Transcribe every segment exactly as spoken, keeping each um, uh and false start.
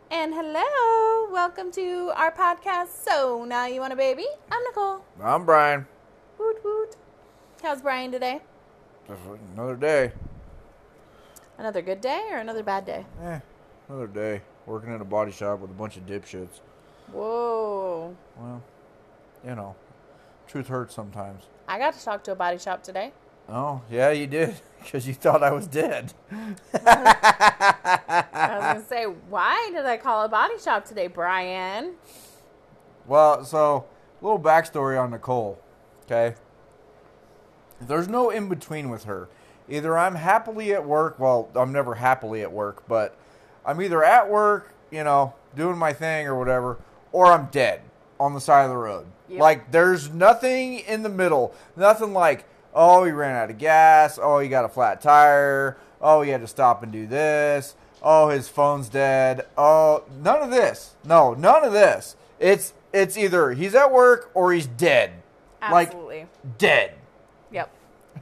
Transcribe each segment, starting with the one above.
And hello, welcome to our podcast. So now you want a baby? I'm Nicole. I'm Brian. Woot woot. How's Brian today? Just another day. Another good day or another bad day? Eh, another day. Working in a body shop with a bunch of dipshits. Whoa. Well, you know, truth hurts sometimes. I got to talk to a body shop today. Oh, yeah, you did. Because you thought I was dead. I was going to say, why did I call a body shop today, Brian? Well, so, a little backstory on Nicole, okay? There's no in-between with her. Either I'm happily at work, well, I'm never happily at work, but I'm either at work, you know, doing my thing or whatever, or I'm dead on the side of the road. Yep. Like, there's nothing in the middle. Nothing like, oh, he ran out of gas. Oh, he got a flat tire. Oh, he had to stop and do this. Oh, his phone's dead. Oh, none of this. No, none of this. It's it's either he's at work or he's dead. Absolutely. Like, dead. Yep.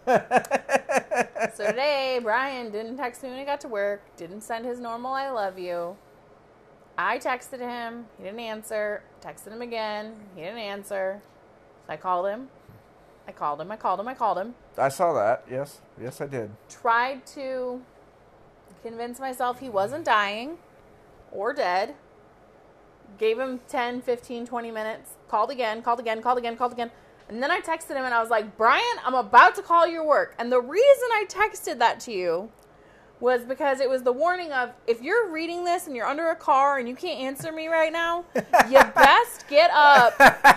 So today, Brian didn't text me when he got to work. Didn't send his normal I love you. I texted him. He didn't answer. Texted him again. He didn't answer. So I called him. I called him, I called him, I called him. I saw that, yes. Yes, I did. Tried to convince myself he wasn't dying or dead. Gave him ten, fifteen, twenty minutes. Called again, called again, called again, called again. And then I texted him and I was like, Brian, I'm about to call your work. And the reason I texted that to you was because it was the warning of, if you're reading this and you're under a car and you can't answer me right now, you best get up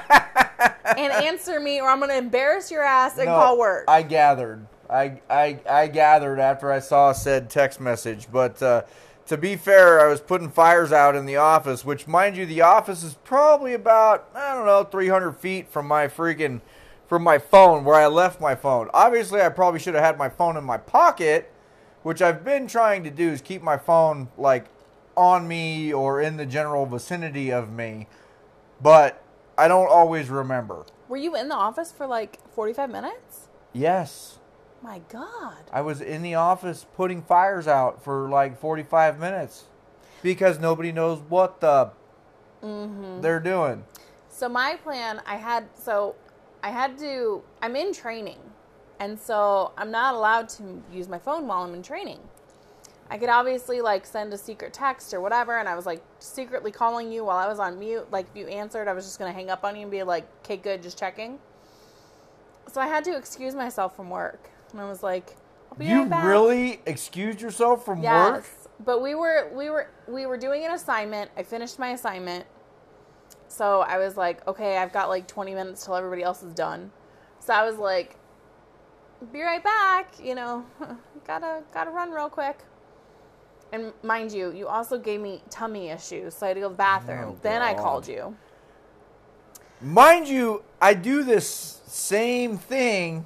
and answer me or I'm going to embarrass your ass and no, call work. I gathered. I, I, I gathered after I saw said text message. But uh, to be fair, I was putting fires out in the office, which, mind you, the office is probably about, I don't know, three hundred feet from my freaking, from my phone, where I left my phone. Obviously, I probably should have had my phone in my pocket, which I've been trying to do, is keep my phone, like, on me or in the general vicinity of me. But I don't always remember. Were you in the office for, like, forty-five minutes? Yes. My God. I was in the office putting fires out for, like, forty-five minutes. Because nobody knows what the mm-hmm. they're doing. So my plan, I had, so I had to, I'm in training. And so I'm not allowed to use my phone while I'm in training. I could obviously like send a secret text or whatever. And I was like secretly calling you while I was on mute. Like if you answered, I was just going to hang up on you and be like, okay, good, just checking. So I had to excuse myself from work. And I was like, I'll be you right back. Really excused yourself from yes, work? Yes. But we were, we were, we were doing an assignment. I finished my assignment. So I was like, okay, I've got like twenty minutes till everybody else is done. So I was like, be right back, you know, gotta gotta run real quick. And mind you, you also gave me tummy issues, so I had to go to the bathroom. Oh, then God. I called you. Mind you, I do this same thing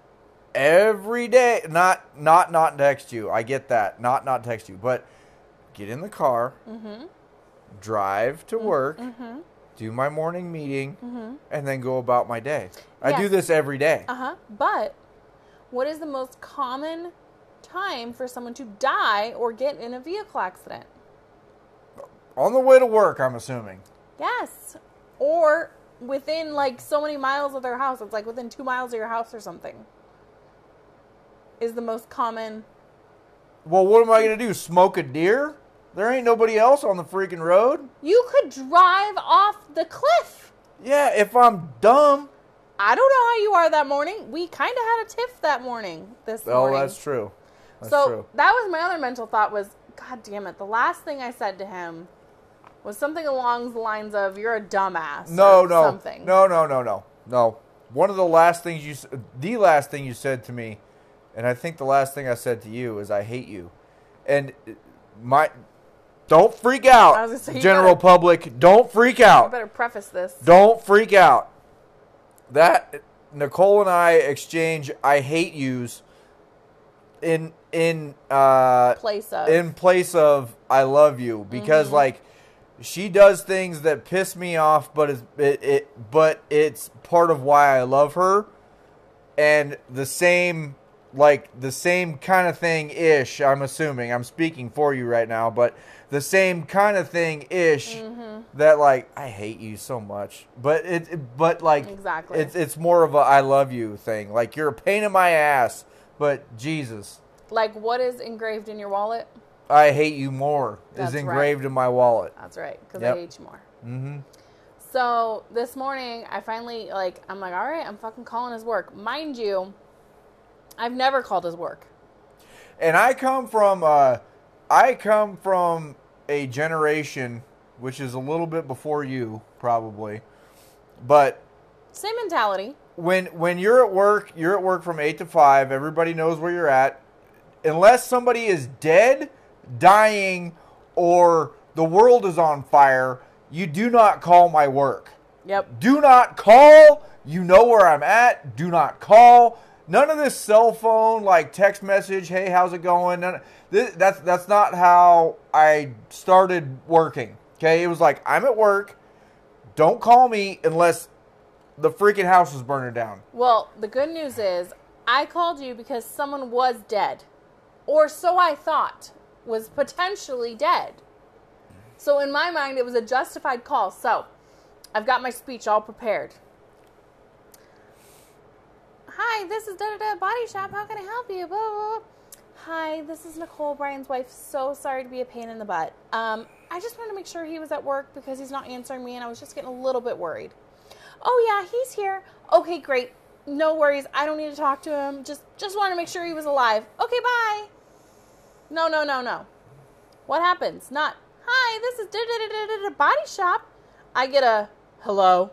every day. Not not not text you. I get that. Not not text you, but get in the car, mm-hmm. drive to work, mm-hmm. do my morning meeting, mm-hmm. and then go about my day. Yes. I do this every day. Uh-huh. But what is the most common time for someone to die or get in a vehicle accident? On the way to work, I'm assuming. Yes. Or within like so many miles of their house. It's like within two miles of your house or something. Is the most common. Well, what am I going to do? Smoke a deer? There ain't nobody else on the freaking road. You could drive off the cliff. Yeah, if I'm dumb. I don't know how you are that morning. We kind of had a tiff that morning, this oh, morning. Oh, that's true. That's so true. That was my other mental thought was, God damn it, the last thing I said to him was something along the lines of, you're a dumbass. No, or no. Something. No, no, no, no. No. One of the last things you, the last thing you said to me, and I think the last thing I said to you is, I hate you. And my... Don't freak out, say, general better, public. Don't freak out. You better preface this. Don't freak out. That Nicole and I exchange I hate yous in in uh place of in place of I love you, because mm-hmm. like she does things that piss me off, but it's it, it but it's part of why I love her. And the same like the same kind of thing ish. I'm assuming I'm speaking for you right now, but the same kind of thing ish. Mm-hmm. That like I hate you so much, but it, it but like exactly it's it's more of a I love you thing. Like you're a pain in my ass, but Jesus. Like what is engraved in your wallet? I hate you more That's is engraved right. in my wallet. That's right, because Yep. I hate you more. Mm-hmm. So this morning, I finally, like, I'm like, all right, I'm fucking calling his work. Mind you, I've never called his work. And I come from, uh, I come from a generation which is a little bit before you, probably, but Same mentality. when when you're at work, you're at work from eight to five. Everybody knows where you're at, unless somebody is dead, dying, or the world is on fire. You do not call my work. Yep. Do not call. You know where I'm at. Do not call. None of this cell phone, like text message, hey, how's it going? None, this, that's that's not how I started working. Okay? It was like, I'm at work. Don't call me unless the freaking house is burning down. Well, the good news is I called you because someone was dead. Or so I thought was potentially dead. So in my mind, it was a justified call. So I've got my speech all prepared. Hi, this is da-da-da Body Shop. How can I help you? Blah, blah, blah. Hi, this is Nicole, Brian's wife. So sorry to be a pain in the butt. Um, I just wanted to make sure he was at work because he's not answering me, and I was just getting a little bit worried. Oh, yeah, he's here. Okay, great. No worries. I don't need to talk to him. Just, just wanted to make sure he was alive. Okay, bye. No, no, no, no. What happens? Not, hi, this is da-da-da-da-da Body Shop. I get a, hello.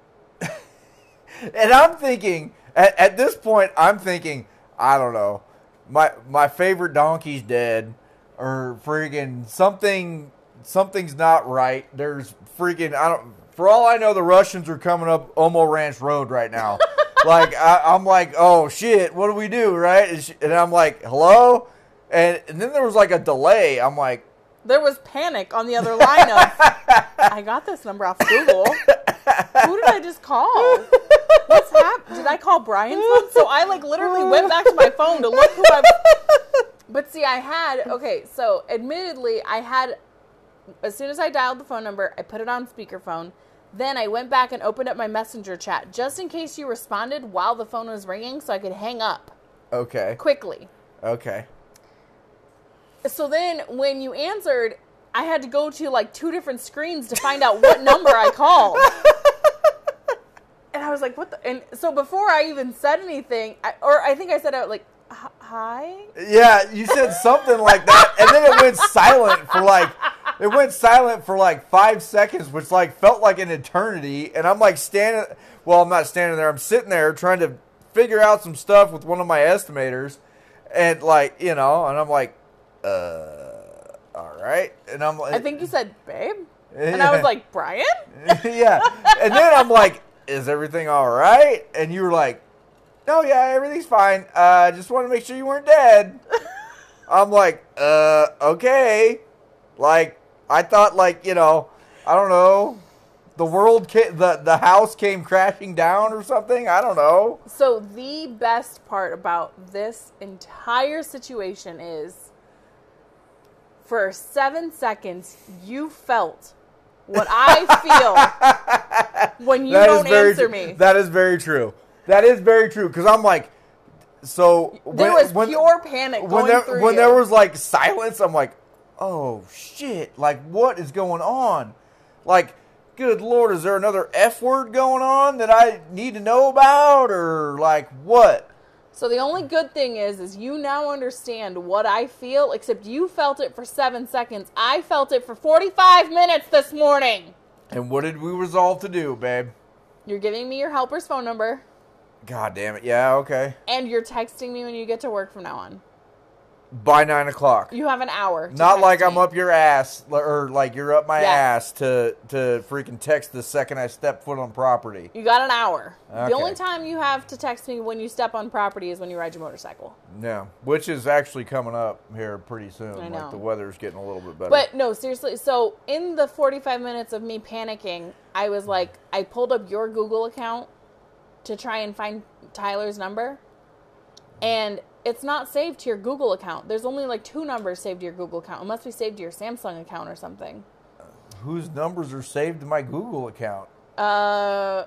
And I'm thinking, at, at this point, I'm thinking, I don't know, my my favorite donkey's dead, or friggin' something, something's not right. There's friggin', I don't, for all I know, the Russians are coming up Omo Ranch Road right now. Like, I, I'm like, oh shit, what do we do, right? And, she, and I'm like, hello? And, and then there was like a delay. I'm like, there was panic on the other line of, I got this number off Google. Who did I just call? What's happened? Did I call Brian's phone? So I like literally went back to my phone to look who I. But see, I had okay. So admittedly, I had as soon as I dialed the phone number, I put it on speakerphone. Then I went back and opened up my messenger chat just in case you responded while the phone was ringing, so I could hang up. Okay. Quickly. Okay. So then when you answered, I had to go to like two different screens to find out what number I called. And I was like, what the? And so before I even said anything, I, or I think I said out like, hi? Yeah, you said something like that. And then it went silent for like, it went silent for like five seconds, which like felt like an eternity. And I'm like standing, well, I'm not standing there. I'm sitting there trying to figure out some stuff with one of my estimators. And like, you know, and I'm like, uh, all right. And I'm like, I think you said, babe. And I was like, Brian? Yeah. And then I'm like, is everything all right? And you were like, no, yeah, everything's fine. I uh, just want to make sure you weren't dead. I'm like, uh, okay. Like, I thought, like, you know, I don't know, the world, ca- the, the house came crashing down or something. I don't know. So the best part about this entire situation is, for seven seconds, you felt what I feel when you That don't is very answer tr- me. That is very true. That is very true. Because I'm like, so when, there was when, pure panic when going there, through when you. there was like silence, I'm like, oh shit! Like, what is going on? Like, good Lord, is there another F word going on that I need to know about, or like what? So the only good thing is, is you now understand what I feel, except you felt it for seven seconds. I felt it for forty-five minutes this morning. And what did we resolve to do, babe? You're giving me your helper's phone number. God damn it. Yeah, okay. And you're texting me when you get to work from now on. By nine o'clock. You have an hour. to Not text like me. I'm up your ass, or like you're up my Yes. ass to, to freaking text the second I step foot on property. You got an hour. Okay. The only time you have to text me when you step on property is when you ride your motorcycle. Yeah, which is actually coming up here pretty soon. I know. Like the weather's getting a little bit better. But no, seriously. So in the forty-five minutes of me panicking, I was like, I pulled up your Google account to try and find Tyler's number. And it's not saved to your Google account. There's only like two numbers saved to your Google account. It must be saved to your Samsung account or something. Whose numbers are saved to my Google account? Uh,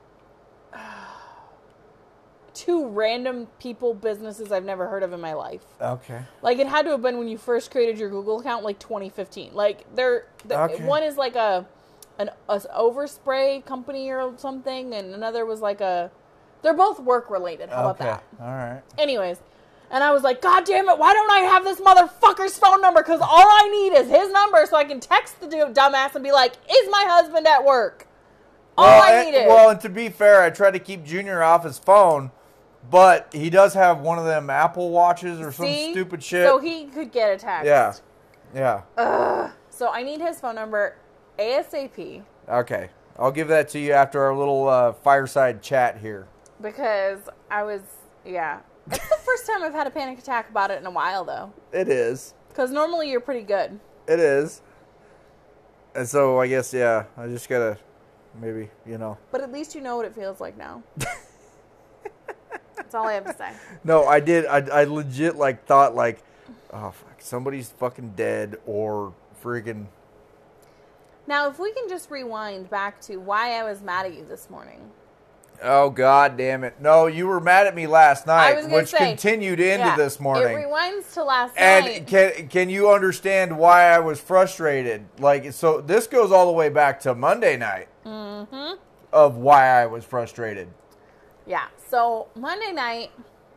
two random people, businesses I've never heard of in my life. Okay. Like, it had to have been when you first created your Google account, like twenty fifteen. Like, they're, they're Okay. one is like a an a overspray company or something, and another was like a. They're both work related. How Okay. about that? All right. Anyways, and I was like, God damn it! Why don't I have this motherfucker's phone number? Because all I need is his number, so I can text the dude, dumbass, and be like, "Is my husband at work?" All Well, I and- needed. Well, and to be fair, I tried to keep Junior off his phone, but he does have one of them Apple watches or some See? stupid shit. So he could get a text. yeah. Yeah. Ugh. So I need his phone number ASAP Okay. I'll give that to you after our little uh, fireside chat here. because I was, yeah. It's the first time I've had a panic attack about it in a while, though. It is. Because normally you're pretty good. It is. And so I guess, yeah, I just gotta maybe, you know. But at least you know what it feels like now. That's all I have to say. No, I did. I, I legit, like, thought, like, oh, fuck, somebody's fucking dead or freaking. Now, if we can just rewind back to why I was mad at you this morning. Oh, God damn it. No, you were mad at me last I night, was gonna which say, continued into yeah, this morning. It rewinds to last And night. can can you understand why I was frustrated? Like, so this goes all the way back to Monday night Mm-hmm. of why I was frustrated. Yeah. So Monday night,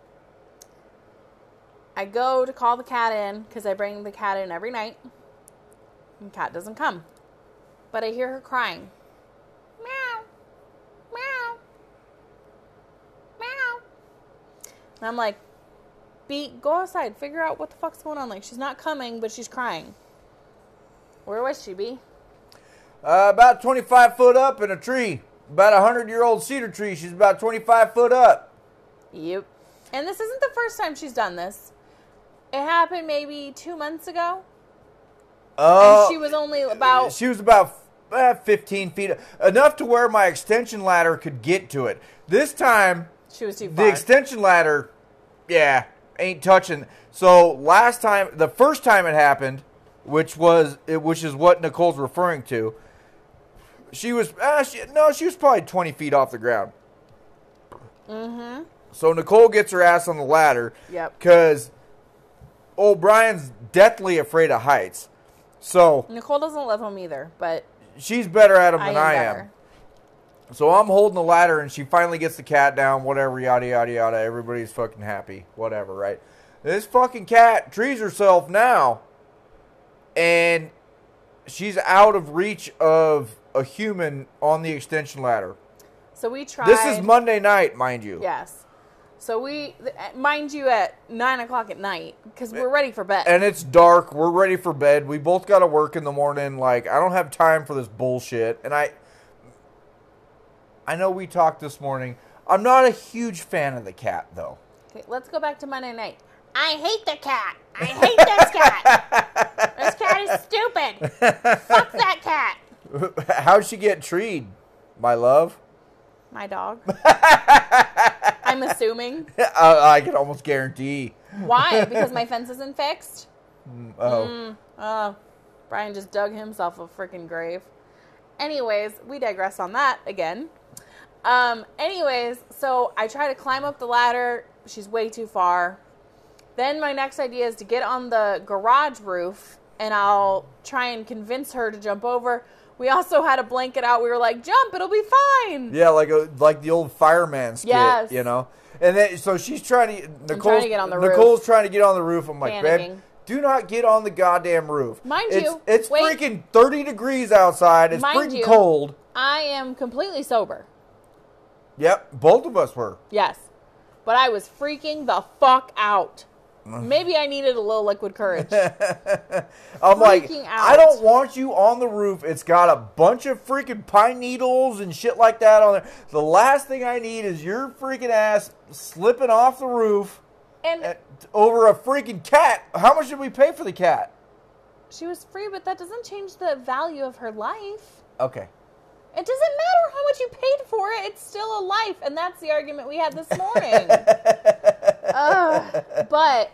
I go to call the cat in because I bring the cat in every night. And the cat doesn't come. But I hear her crying. Meow. Meow. Meow. And I'm like, Beat, go outside. Figure out what the fuck's going on. Like, she's not coming, but she's crying. Where was she, Bee? Uh, about twenty-five foot up in a tree. About a hundred-year-old cedar tree. She's about twenty-five foot up. Yep. And this isn't the first time she's done this. It happened maybe two months ago. Uh, And she was only about... She was about uh, fifteen feet. Enough to where my extension ladder could get to it. This time, She was too the far. extension ladder, yeah, ain't touching. So last time, the first time it happened, which was which is what Nicole's referring to, she was uh, she, no, she was probably twenty feet off the ground. Mm-hmm. So Nicole gets her ass on the ladder. Yep. Because old Brian's deathly afraid of heights. So Nicole doesn't love him either, but she's better at them I than am I better. am. So I'm holding the ladder, and she finally gets the cat down, whatever, yada, yada, yada. Everybody's fucking happy, whatever, right? This fucking cat trees herself now, and she's out of reach of a human on the extension ladder. So we tried... This is Monday night, mind you. Yes. So we... Mind you, at nine o'clock at night, because we're ready for bed. And it's dark. We're ready for bed. We both got to work in the morning. Like, I don't have time for this bullshit. And I... I know we talked this morning. I'm not a huge fan of the cat, though. Okay, let's go back to Monday night. I hate the cat. I hate this cat. This cat is stupid. Fuck that cat. How'd she get treed, my love? My dog. I'm assuming. I, I can almost guarantee. Why? Because my fence isn't fixed? Oh. Mm, oh. Brian just dug himself a freaking grave. Anyways, we digress on that again. Um, anyways, so I try to climb up the ladder. She's way too far. Then my next idea is to get on the garage roof, and I'll try and convince her to jump over. We also had a blanket out. We were like, jump, it'll be fine. Yeah, like a, like the old fireman skit, Yes. you know? And then, so she's trying to... Nicole's, trying to get on the roof. Nicole's trying to get on the roof. I'm like, Panicking. babe, do not get on the goddamn roof. Mind it's, you, It's wait. freaking thirty degrees outside. It's Mind freaking you. cold. I am completely sober. Yep, both of us were. Yes. But I was freaking the fuck out. Maybe I needed a little liquid courage. I'm like, Freaking I out. don't want you on the roof. It's got a bunch of freaking pine needles and shit like that on there. The last thing I need is your freaking ass slipping off the roof And at, over a freaking cat. How much did we pay for the cat? she was free, but that doesn't change the value of her life. Okay. It doesn't matter how much you paid for it. It's still a life. And that's the argument we had this morning. Ugh. But,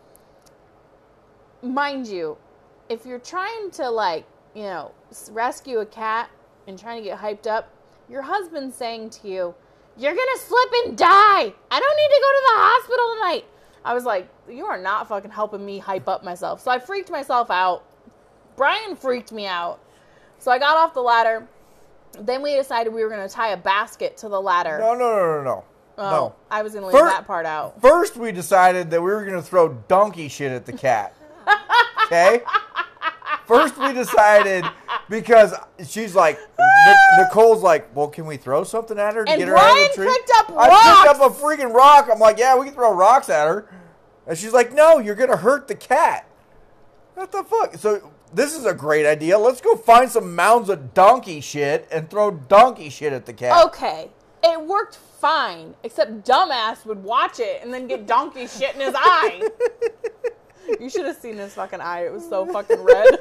mind you, if you're trying to, like, you know, rescue a cat and trying to get hyped up, your husband's saying to you, you're going to slip and die. I don't need to go to the hospital tonight. I was like, you are not fucking helping me hype up myself. So I freaked myself out. Brian freaked me out. So I got off the ladder. Then we decided we were going to tie a basket to the ladder. No, no, no, no, no. Oh, no. I was going to leave First, that part out. First, we decided that we were going to throw donkey shit at the cat. Okay? First, we decided because she's like, Nicole's like, well, can we throw something at her to and get her Brian out of the tree? picked up rocks. I picked up a freaking rock. I'm like, yeah, we can throw rocks at her. And she's like, no, you're going to hurt the cat. What the fuck? So this is a great idea. Let's go find some mounds of donkey shit and throw donkey shit at the cat. Okay. It worked fine, except dumbass would watch it and then get donkey shit in his eye. You should have seen his fucking eye. It was so fucking red.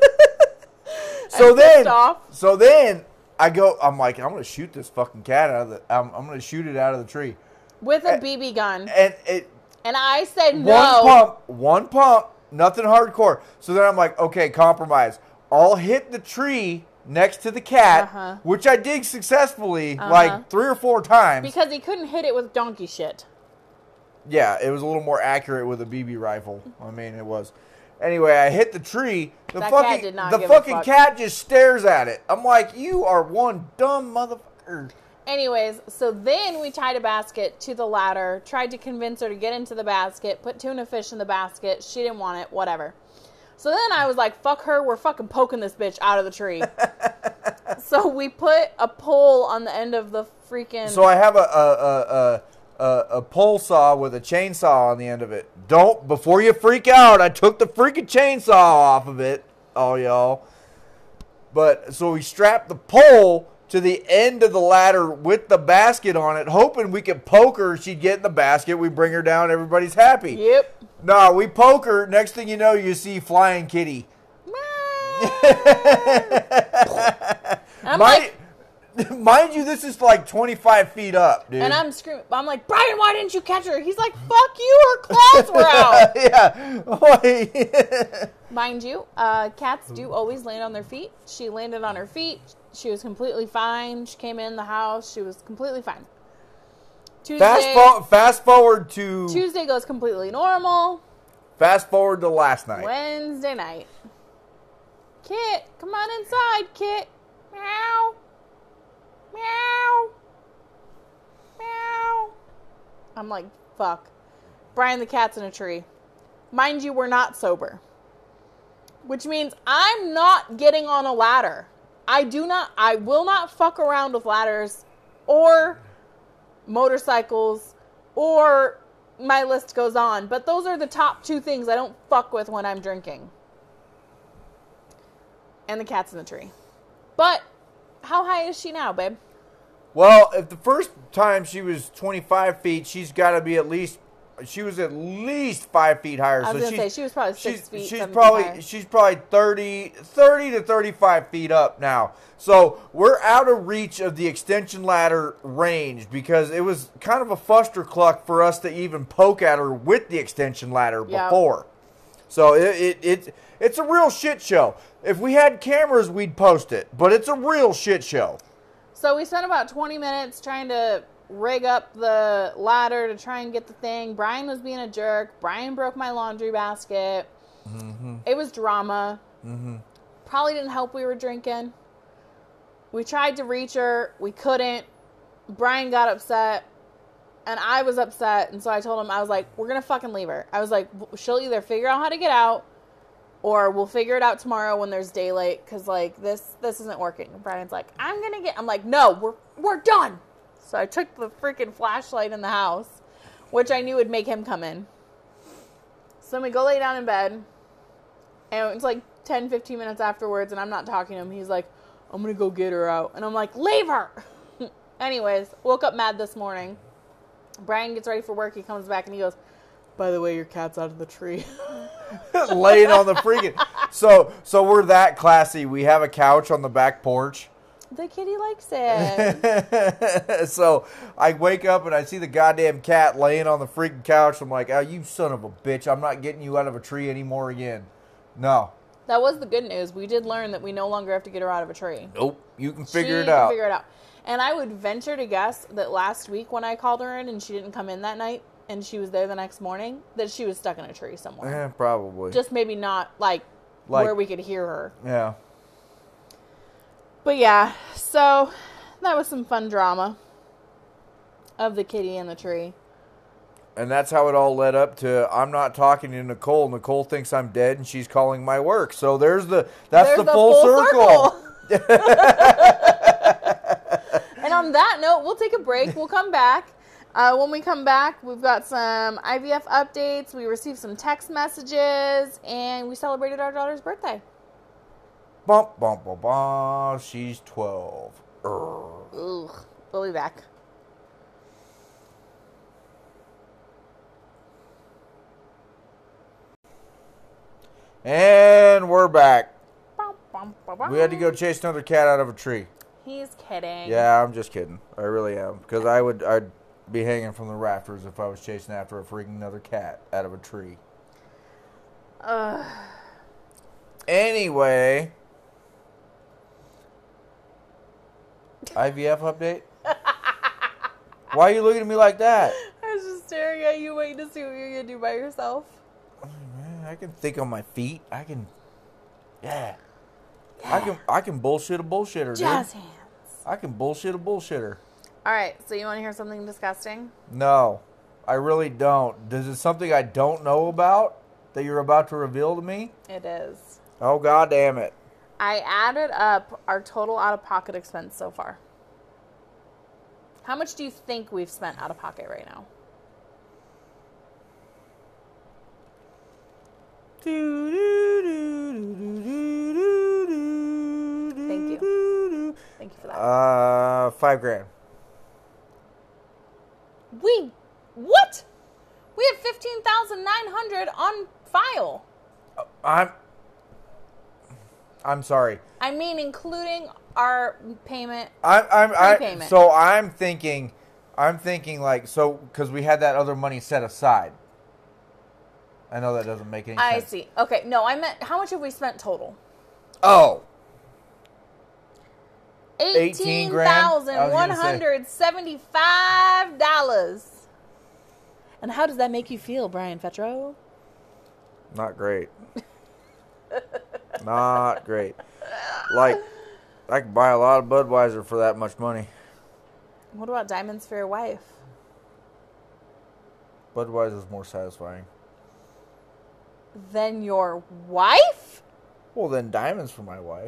So I'm then, pissed off. so then I go, I'm like, I'm going to shoot this fucking cat out of the, I'm, I'm going to shoot it out of the tree. With a B B gun. And it, And I said no. One pump, one pump, nothing hardcore. So then I'm like, okay, compromise. I'll hit the tree next to the cat, uh-huh. which I did successfully uh-huh. like three or four times. Because he couldn't hit it with donkey shit. Yeah, it was a little more accurate with a B B rifle. I mean, it was. Anyway, I hit the tree. The that fucking cat did not the give fucking a fuck. cat just stares at it. I'm like, you are one dumb motherfucker. Anyways, so then we tied a basket to the ladder, tried to convince her to get into the basket, put tuna fish in the basket. She didn't want it, whatever. So then I was like, fuck her, we're fucking poking this bitch out of the tree. So we put a pole on the end of the freaking... So I have a a, a, a, a pole saw with a chainsaw on the end of it. Don't, before you freak out, I took the freaking chainsaw off of it, all y'all. But, so we strapped the pole to the end of the ladder with the basket on it, hoping we could poke her, she'd get in the basket, we bring her down, everybody's happy. Yep. No, we poke her, next thing you know, you see Flying Kitty. I'm mind, like, mind you, this is like twenty-five feet up, dude. and I'm screaming. I'm like, Brian, why didn't you catch her? He's like, fuck you, her claws were out. Yeah. Mind you, uh, cats do always land on their feet. She landed on her feet. She was completely fine. She came in the house. She was completely fine. Tuesday, Fast, fo- fast forward to... Tuesday goes completely normal. Fast forward to last night. Wednesday night. Kit, come on inside, Kit. Meow. Meow. Meow. I'm like, fuck. Brian the cat's in a tree. Mind you, we're not sober. Which means I'm not getting on a ladder. I do not, I will not fuck around with ladders or motorcycles or my list goes on. But those are the top two things I don't fuck with when I'm drinking. And the cat's in the tree. But how high is she now, babe? Well, if the first time she was twenty-five feet, she's got to be at least, she was at least five feet higher. I was so going to say, she was probably six she's, feet, she's seven probably, feet higher. she's probably thirty, thirty to thirty-five feet up now. So we're out of reach of the extension ladder range because it was kind of a fustercluck for us to even poke at her with the extension ladder Yep. before. So it, it, it it's a real shit show. If we had cameras, we'd post it, but it's a real shit show. So we spent about twenty minutes trying to rig up the ladder to try and get the thing. Brian was being a jerk. Brian broke my laundry basket. Mm-hmm. It was drama. Mm-hmm. Probably didn't help we were drinking. We tried to reach her. We couldn't. Brian got upset. And I was upset. And so I told him, I was like, we're going to fucking leave her. I was like, she'll either figure out how to get out or we'll figure it out tomorrow when there's daylight. Because, like, this this isn't working. And Brian's like, I'm going to get... I'm like, no, we're we're done. So I took the freaking flashlight in the house, which I knew would make him come in. So then we go lay down in bed. And it's like ten, fifteen minutes afterwards, and I'm not talking to him. He's like, I'm going to go get her out. And I'm like, leave her! Anyways, woke up mad this morning. Brian gets ready for work. He comes back and he goes, by the way, your cat's out of the tree. Laying on the freaking... So, so we're that classy. We have a couch on the back porch. The kitty likes it. So I wake up and I see the goddamn cat laying on the freaking couch. I'm like, oh, you son of a bitch. I'm not getting you out of a tree anymore again. No. That was the good news. We did learn that we no longer have to get her out of a tree. Nope. You can figure she it out. Can figure it out. And I would venture to guess that last week when I called her in and she didn't come in that night and she was there the next morning, that she was stuck in a tree somewhere. Yeah, probably. Just maybe not like, like where we could hear her. Yeah. But yeah, so that was some fun drama of the kitty in the tree. And that's how it all led up to I'm not talking to Nicole. Nicole thinks I'm dead and she's calling my work. So there's the that's there's the, the full, full circle. circle. And on that note, we'll take a break. We'll come back. Uh, when we come back, we've got some I V F updates. We received some text messages, and we celebrated our daughter's birthday. Bump, bump, bump, bump. She's twelve. Urgh. Ugh. We'll be back. And we're back. Bum, bum, bum, bum. We had to go chase another cat out of a tree. He's kidding. Yeah, I'm just kidding. I really am. Because I would, I'd be hanging from the rafters if I was chasing after a freaking another cat out of a tree. Ugh. Anyway. I V F update? Why are you looking at me like that? I was just staring at you, waiting to see what you're going to do by yourself. I can think on my feet. I can, yeah. yeah. I can I can bullshit a bullshitter, Jazz dude. hands. I can bullshit a bullshitter. All right, so you want to hear something disgusting? No, I really don't. Is it something I don't know about that you're about to reveal to me? It is. Oh, God damn it. I added up our total out-of-pocket expense so far. How much do you think we've spent out of pocket right now? Thank you. Thank you for that. Uh, five grand. We, what? We have fifteen thousand nine hundred on file. Uh, I'm, I'm sorry. I mean, including our payment. I'm, I'm, I, prepayment. so I'm thinking, I'm thinking like, so, because we had that other money set aside. I know that doesn't make any I sense. I see. Okay, no, I meant, how much have we spent total? Oh. eighteen thousand one hundred seventy-five dollars. And how does that make you feel, Brian Fetro? Not great. Not great. Like, I could buy a lot of Budweiser for that much money. What about diamonds for your wife? Budweiser's more satisfying. Than your wife? Well, then diamonds for my wife.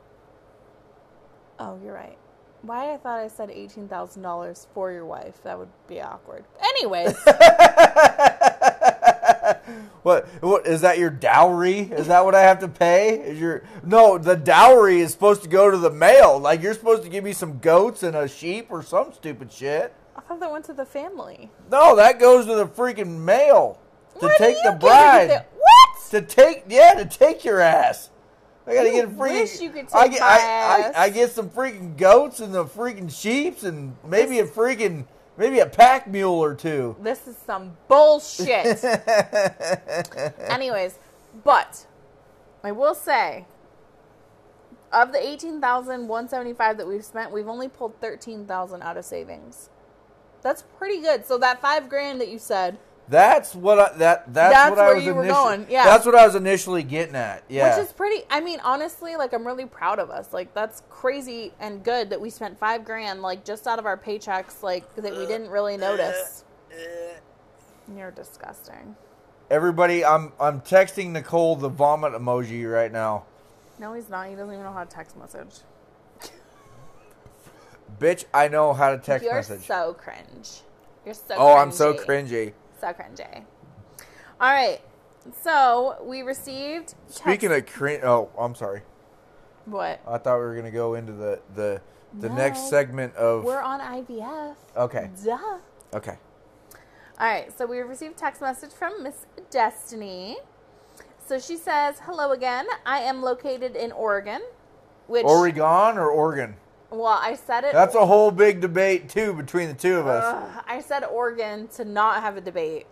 Oh, you're right. Why I thought I said eighteen thousand dollars for your wife. That would be awkward. Anyways. What, what is that your dowry? Is that what I have to pay? Is your No, the dowry is supposed to go to the male. Like, you're supposed to give me some goats and a sheep or some stupid shit. I thought that went to the family. No, that goes to the freaking male. To Why take do the you bride. get it? What? To take, yeah, to take your ass. I gotta You get a freaking. wish you could take I get, my I, ass. I, I get some freaking goats and the freaking sheeps and maybe a freaking, maybe a pack mule or two. This is some bullshit. Anyways, but I will say, of the eighteen thousand one hundred seventy-five dollars that we've spent, we've only pulled thirteen thousand dollars out of savings. That's pretty good. So that five grand that you said. That's what I, that that's, That's what I where was you were initially, going, yeah. That's what I was initially getting at. Yeah. Which is pretty, I mean, honestly, like, I'm really proud of us. Like, that's crazy and good that we spent five grand, like, just out of our paychecks, like, that we didn't really notice. You're disgusting. Everybody, I'm I'm texting Nicole the vomit emoji right now. No, he's not. He doesn't even know how to text message. Bitch, I know how to text You're message. so cringe. You're so Oh, cringy. I'm so cringy. So cringy. All right. So, we received... Speaking text- of cringe, oh, I'm sorry. What? I thought we were going to go into the, the, the No. next segment of... We're on I V F. Okay. Duh. Okay. All right, so we received a text message from Miss Destiny. So she says, hello again. I am located in Oregon, which... Oregon or Oregon? Well, I said it. That's a whole big debate, too, between the two of us. Ugh, I said Oregon to not have a debate.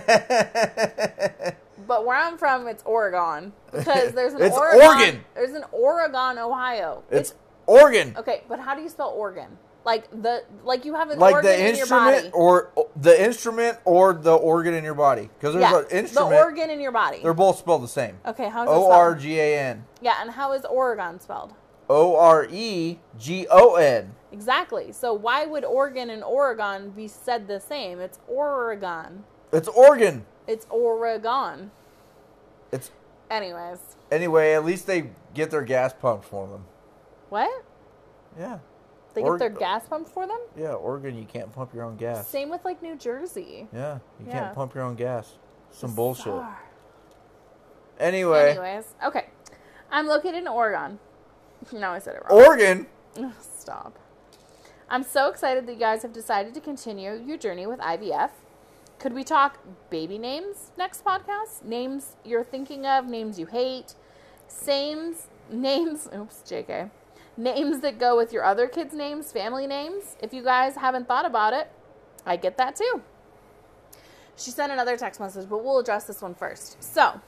But where I'm from, it's Oregon. Because there's an It's Oregon. Oregon. There's an Oregon, Ohio. It's, it's Oregon. Okay, but how do you spell organ? Like the like you have an like organ the in your body. instrument or the instrument or the organ in your body. Because there's Yeah, an instrument. the organ in your body. They're both spelled the same. Okay, how is it O spelled? R G A N. Yeah, and how is Oregon spelled? O R E G O N. Exactly. So why would Oregon and Oregon be said the same? It's Oregon. It's Oregon. It's Oregon. It's Anyways. Anyway, at least they get their gas pumped for them. What? Yeah. They Or- get their gas pumped for them? Yeah, Oregon, you can't pump your own gas. Same with like New Jersey. Yeah, you Yeah. can't pump your own gas. Some bullshit. Bizarre. Anyway, Anyways. Okay. I'm located in Oregon. No, I said it wrong. Oregon. Ugh, stop. I'm so excited that you guys have decided to continue your journey with I V F. Could we talk baby names next podcast? Names you're thinking of, names you hate, names, names, oops, J K. Names that go with your other kids' names, family names. If you guys haven't thought about it, I get that too. She sent another text message, but we'll address this one first. So,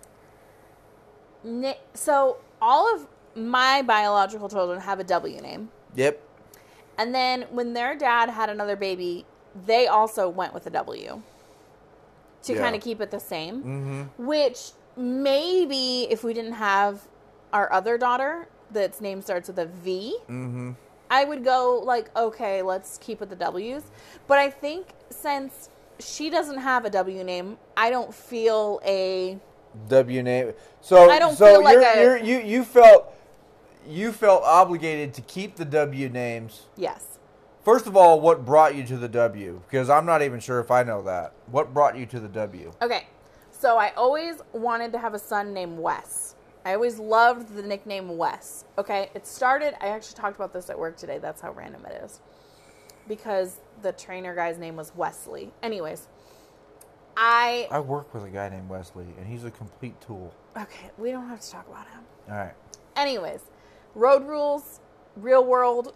na- so all of my biological children have a W name. Yep. And then when their dad had another baby, they also went with a W to Yeah. kind of keep it the same. Mm-hmm. Which maybe if we didn't have our other daughter that's name starts with a V, Mm-hmm. I would go like, okay, let's keep with the W's. But I think since she doesn't have a W name, I don't feel a W name. So I don't so feel like you're, a- you're, you you felt you felt obligated to keep the W names. yes. First of all, what brought you to the W? Because I'm not even sure if I know that. What brought you to the W? Okay. So I always wanted to have a son named Wes. I always loved the nickname Wes. Okay. It started, I actually talked about this at work today. That's how random it is. Because the trainer guy's name was Wesley. Anyways, I, I work with a guy named Wesley, and he's a complete tool. okay, we don't have to talk about him. All right. Anyways, road rules, real world.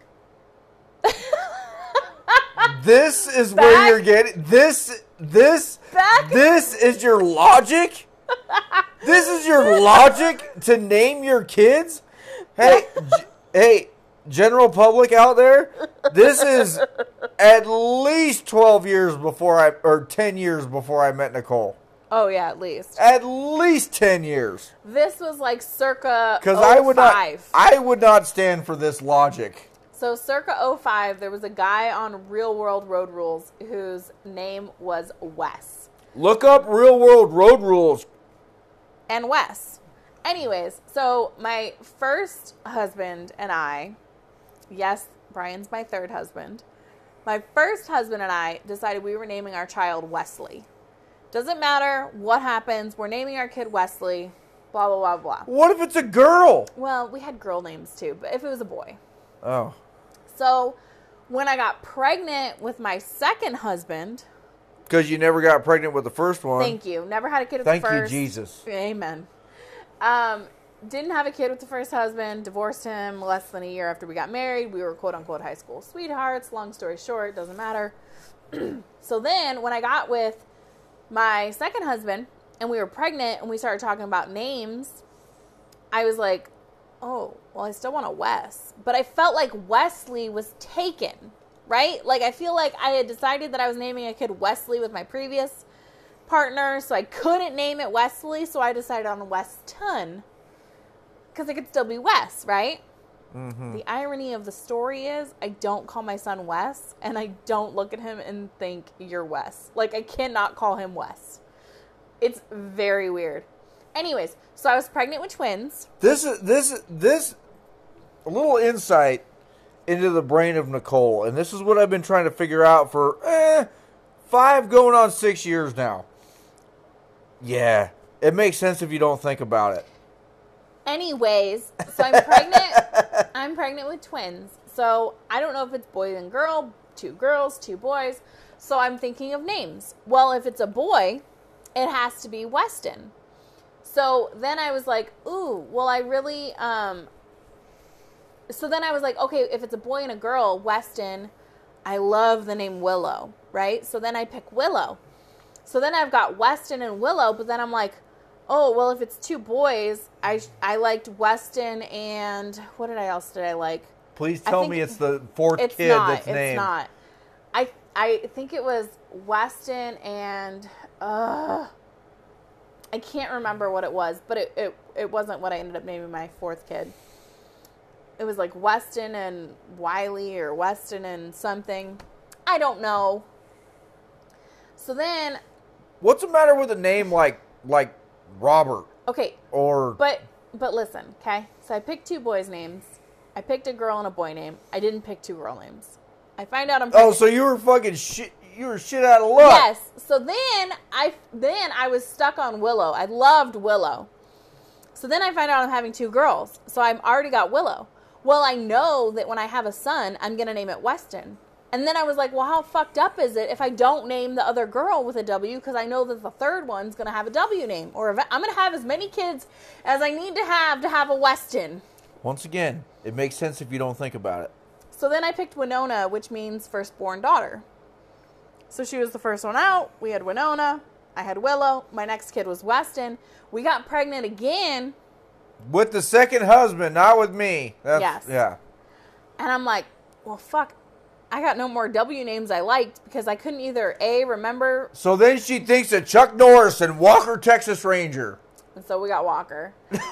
This is where Back- you're getting this. This Back- this is your logic. This is your logic to name your kids. Hey, g- hey, general public out there. This is at least twelve years before I or ten years before I met Nicole. Oh, yeah, at least. At least ten years. This was like circa Because I would not. oh five. I would not stand for this logic. So circa oh five, there was a guy on Real World Road Rules whose name was Wes. Look up real world road rules. And Wes. Anyways, so my first husband and I, yes, Brian's my third husband. My first husband and I decided we were naming our child Wesley. Doesn't matter what happens, we're naming our kid Wesley, blah, blah, blah, blah. What if it's a girl? Well, we had girl names too, but if it was a boy. Oh. So when I got pregnant with my second husband, Because you never got pregnant with the first one. thank you, never had a kid with Thank the first. you, Jesus. Amen. Um, didn't have a kid with the first husband, divorced him less than a year after we got married. We were quote unquote high school sweethearts. Long story short, doesn't matter. So then when I got with my second husband and we were pregnant and we started talking about names, I was like, oh, well, I still want a Wes. But I felt like Wesley was taken, right? Like, I feel like I had decided that I was naming a kid Wesley with my previous partner, so I couldn't name it Wesley, so I decided on Weston. Because it could still be Wes, right? Mm-hmm. The irony of the story is I don't call my son Wes, and I don't look at him and think, you're Wes. Like, I cannot call him Wes. It's very weird. Anyways, so I was pregnant with twins. This is this this a little insight into the brain of Nicole, and this is what I've been trying to figure out for eh, five going on six years now. Yeah, it makes sense if you don't think about it. Anyways, so I'm pregnant. I'm pregnant with twins. So I don't know if it's boy and girl, two girls, two boys. So I'm thinking of names. Well, if it's a boy, it has to be Weston. So then I was like, ooh, well, I really, um, so then I was like, okay, if it's a boy and a girl, Weston, I love the name Willow, right? So then I pick Willow. So then I've got Weston and Willow, but then I'm like, oh, well, if it's two boys, I I liked Weston and what did I else did I like? Please tell me it's the fourth it's kid not, that's it's named. It's not. I I think it was Weston and uh, I can't remember what it was, but it, it, it wasn't what I ended up naming my fourth kid. It was like Weston and Wiley or Weston and something. I don't know. So then... What's the matter with a name like like Robert? Okay. Or... But, but listen, okay? So I picked two boys' names. I picked a girl and a boy name. I didn't pick two girl names. I find out I'm pregnant. Oh, so you were fucking shit... You were shit out of luck. Yes. So then I then I was stuck on Willow. I loved Willow. So then I find out I'm having two girls. So I've already got Willow. Well, I know that when I have a son, I'm going to name it Weston. And then I was like, well, how fucked up is it if I don't name the other girl with a W? Because I know that the third one's going to have a W name. Or I'm going to have as many kids as I need to have to have a Weston. Once again, it makes sense if you don't think about it. So then I picked Winona, which means firstborn daughter. So she was the first one out. We had Winona. I had Willow. My next kid was Weston. We got pregnant again. With the second husband, not with me. That's, yes. Yeah. And I'm like, well, fuck. I got no more W names I liked because I couldn't either A, remember. So then she thinks of Chuck Norris and Walker, Texas Ranger. And so we got Walker.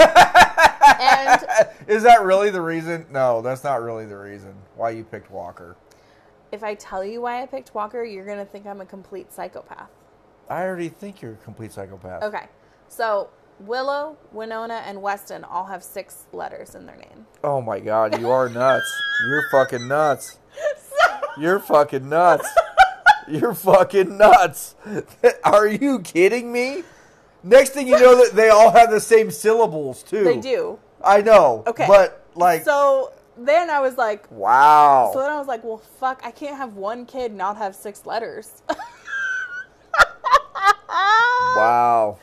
And is that really the reason? No, that's not really the reason why you picked Walker. If I tell you why I picked Walker, you're going to think I'm a complete psychopath. I already think you're a complete psychopath. Okay. So Willow, Winona, and Weston all have six letters in their name. Oh my God, you are nuts. You're fucking nuts. You're fucking nuts. You're fucking nuts. Are you kidding me? Next thing you know, that they all have the same syllables too. They do. I know. Okay. But like, so then I was like, wow. So then I was like, well, fuck, I can't have one kid not have six letters. Wow.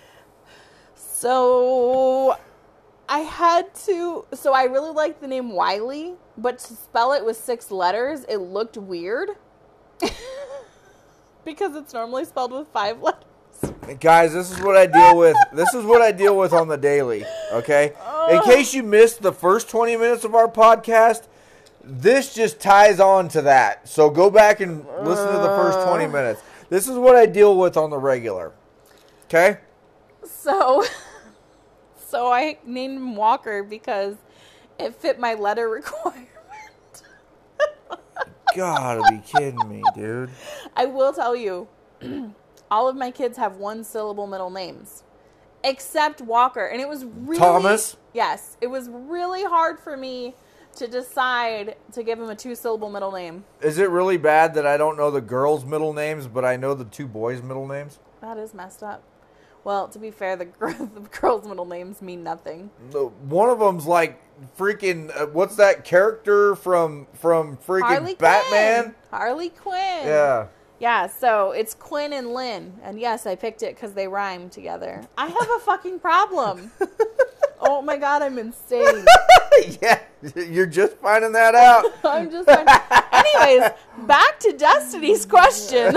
So I had to, so I really liked the name Wiley, but to spell it with six letters, it looked weird. Because it's normally spelled with five letters. Guys, this is what I deal with. This is what I deal with on the daily, okay? In case you missed the first twenty minutes of our podcast, this just ties on to that. So go back and listen to the first twenty minutes. This is what I deal with on the regular. Okay? So, so I named him Walker because it fit my letter requirement. Gotta be kidding me, dude. I will tell you, all of my kids have one syllable middle names, except Walker. And it was really... Thomas? Yes. It was really hard for me to decide to give him a two-syllable middle name. Is it really bad that I don't know the girls' middle names, but I know the two boys' middle names? That is messed up. Well, to be fair, the, gr- the girls' middle names mean nothing. One of them's like freaking... Uh, what's that character from, from freaking Harley Batman? Quinn. Harley Quinn. Yeah. Yeah, so it's Quinn and Lynn. And yes, I picked it because they rhyme together. I have a fucking problem. Oh my God, I'm insane. Yeah, you're just finding that out. I'm just finding... Anyways, back to Destiny's question.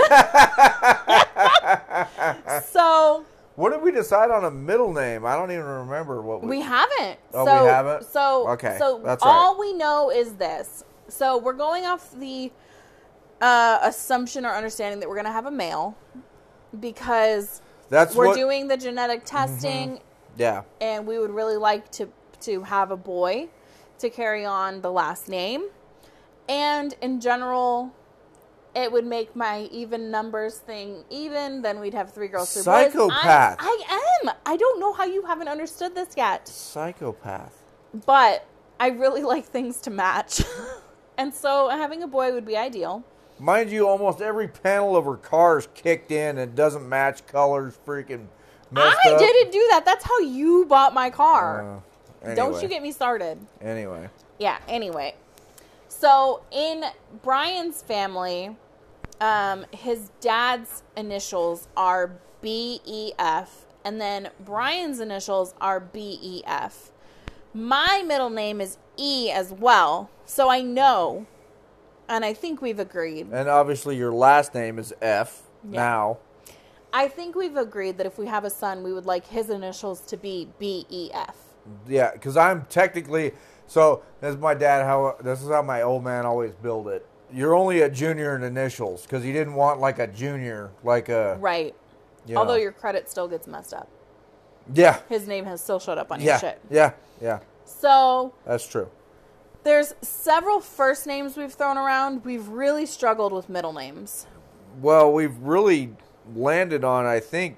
So... What did we decide on a middle name? I don't even remember what we... We haven't. Oh, so, we haven't? So, Okay, so that's all right. we know is this. So we're going off the uh, assumption or understanding that we're going to have a male because That's we're what... doing the genetic testing, Mm-hmm. Yeah. and we would really like to to have a boy to carry on the last name. And in general, it would make my even numbers thing even. Then we'd have three girls, three boys. Psychopath. I, I am. I don't know how you haven't understood this yet. Psychopath. But I really like things to match. And so having a boy would be ideal. Mind you, almost every panel of her car is kicked in and doesn't match colors, freaking messed I up. didn't do that. That's how you bought my car. Uh, anyway. Don't you get me started. Anyway. Yeah, anyway. So in Brian's family, um, his dad's initials are B E F. And then Brian's initials are B E F. My middle name is E as well, so I know, and I think we've agreed. And obviously your last name is F Yeah. now. I think we've agreed that if we have a son, we would like his initials to be B E F. Yeah, because I'm technically, so this is my dad, how this is how my old man always billed it. You're only a junior in initials, because he didn't want like a junior, like a... Right. You Although know. your credit still gets messed up. Yeah. His name has still showed up on Yeah. your shit. Yeah. Yeah. So That's true. there's several first names we've thrown around. We've really struggled with middle names. Well, we've really landed on, I think,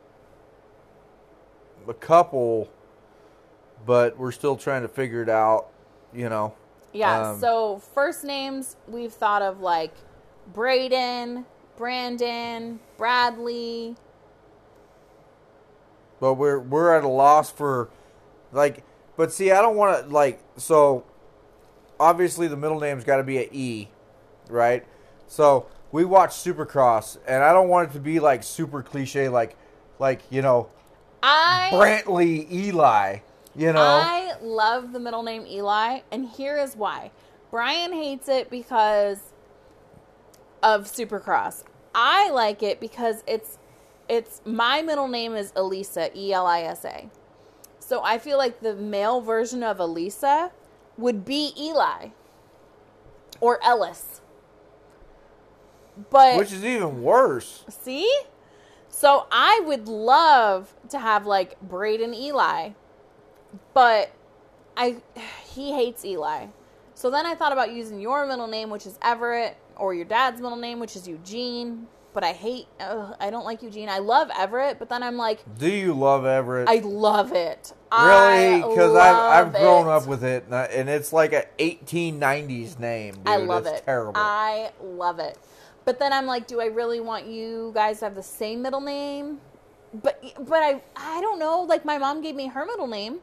a couple, but we're still trying to figure it out, you know. Yeah, Um, so first names we've thought of like Braden, Brandon, Bradley. But we're we're at a loss for, like, but see, I don't want to, like, so, obviously the middle name's got to be an E, right? So, we watch Supercross, and I don't want it to be, like, super cliche, like, like, you know, I Brantley Eli, you know? I love the middle name Eli, and here is why. Brian hates it because of Supercross. I like it because it's it's my middle name is Elisa, E L I S A. So I feel like the male version of Elisa would be Eli or Ellis. But Which is even worse. see? So I would love to have like Braden Eli, but I he hates Eli. So then I thought about using your middle name, which is Everett, or your dad's middle name, which is Eugene. But I hate, ugh, I don't like Eugene. I love Everett, but then I'm like, Do you love Everett? I love it. Really? Because I've, I've grown it. up with it, and, I, and it's like an eighteen nineties name, dude. I love it's it. terrible. I love it. But then I'm like, do I really want you guys to have the same middle name? But but I I don't know. Like my mom gave me her middle name.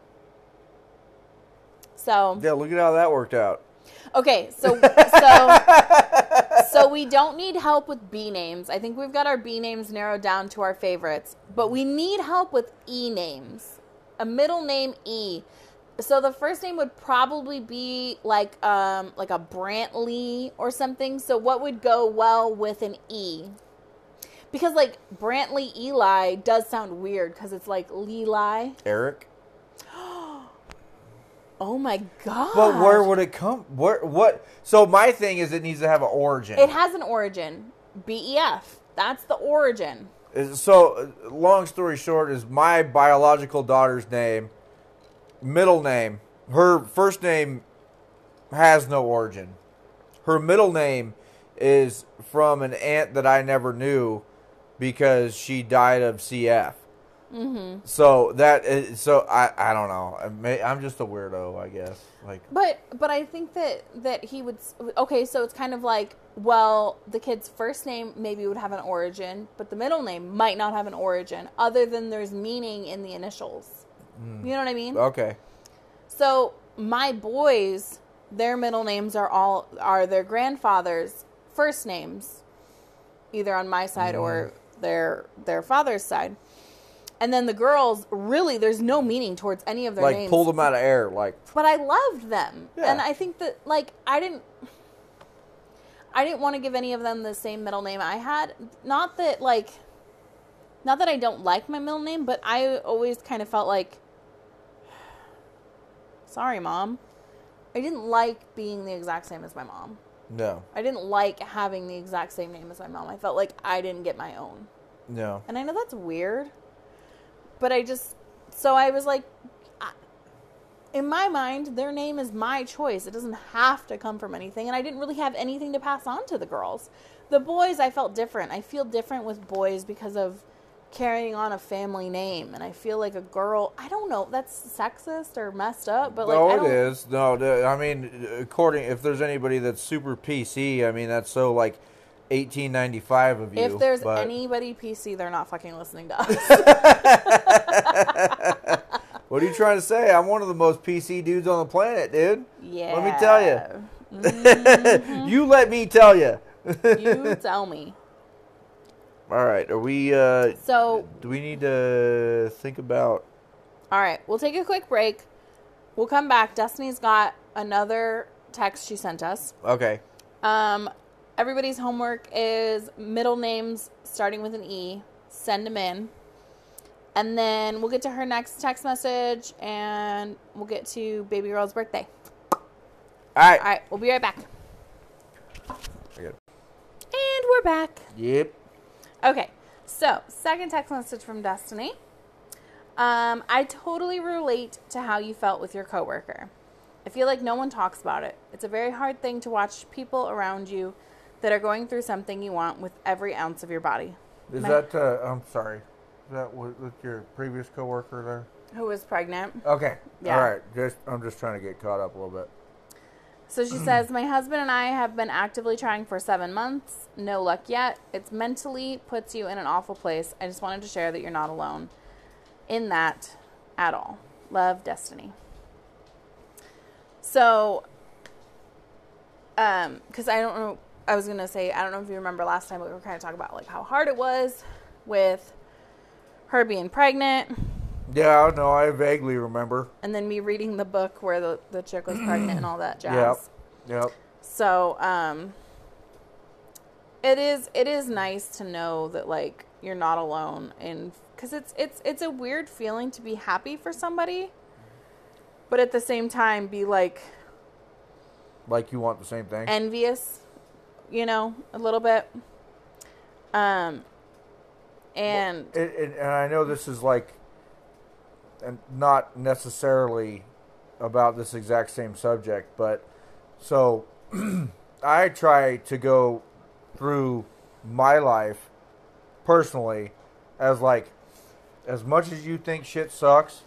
So Yeah, look at how that worked out. okay, so so so we don't need help with B names. I think we've got our B names narrowed down to our favorites, but we need help with E names. A middle name E. So the first name would probably be like um like a Brantley or something. So what would go well with an E? Because like Brantley Eli does sound weird because it's like Leli. Eric? Oh my god. But where would it come? Where what? So my thing is, it needs to have an origin. It has an origin. B E F. That's the origin. So, uh, long story short, is my biological daughter's name, middle name. Her first name has no origin. Her middle name is from an aunt that I never knew because she died of C F. Mm-hmm. So that is, so I I don't know. I may, I'm just a weirdo, I guess. Like, But but I think that that he would. Okay, so it's kind of like, well, the kid's first name maybe would have an origin, but the middle name might not have an origin, other than there's meaning in the initials. Mm. You know what I mean? okay. So my boys, their middle names are all are their grandfather's first names, either on my side mm. or their their father's side. And then the girls, really, there's no meaning towards any of their like, names. pulled them out of air, like. But I loved them. Yeah. And I think that, like, I didn't... I didn't want to give any of them the same middle name I had. Not that, like... Not that I don't like my middle name, but I always kind of felt like... Sorry, Mom. I didn't like being the exact same as my mom. No. I didn't like having the exact same name as my mom. I felt like I didn't get my own. No. And I know that's weird. But I just, so I was like, I, in my mind, their name is my choice. It doesn't have to come from anything. And I didn't really have anything to pass on to the girls. The boys, I felt different. I feel different with boys because of carrying on a family name. And I feel like a girl, I don't know, that's sexist or messed up. But like, no, I it don't, is. No, the- I mean, according, if there's anybody that's super P C, I mean, that's so like eighteen ninety-five of you. If there's but... anybody P C, they're not fucking listening to us. What are you trying to say? I'm one of the most P C dudes on the planet, dude. Yeah. Let me tell you. Mm-hmm. You let me tell you. You tell me. All right. Are we, uh, So, do we need to think about... all right, we'll take a quick break. We'll come back. Destiny's got another text she sent us. Okay. Um, everybody's homework is middle names starting with an E. Send them in. And then we'll get to her next text message, and we'll get to baby girl's birthday. All right. All right, we'll be right back. Good. And we're back. Yep. Okay, so second text message from Destiny. Um, I totally relate to how you felt with your coworker. I feel like no one talks about it. It's a very hard thing to watch people around you that are going through something you want with every ounce of your body. Is My- that, uh, I'm sorry, is that with, with your previous coworker there? Who was pregnant. Okay. Yeah. All right. Just I'm just trying to get caught up a little bit. So she says, my husband and I have been actively trying for seven months. No luck yet. It's mentally puts you in an awful place. I just wanted to share that you're not alone in that at all. Love, Destiny. So, um, because I don't know, I was going to say, I don't know if you remember last time, but we were kind of talking about like how hard it was with her being pregnant. Yeah, no, I vaguely remember. And then me reading the book where the, the chick was pregnant and all that jazz. Yep. Yep. So, um, it is, it is nice to know that like you're not alone, and cause it's, it's, it's a weird feeling to be happy for somebody, but at the same time be like, Like you want the same thing. envious, you know, a little bit. Um, and Well, it, it, and I know this is like, and not necessarily about this exact same subject, but so I try to go through my life personally as like, as much as you think shit sucks,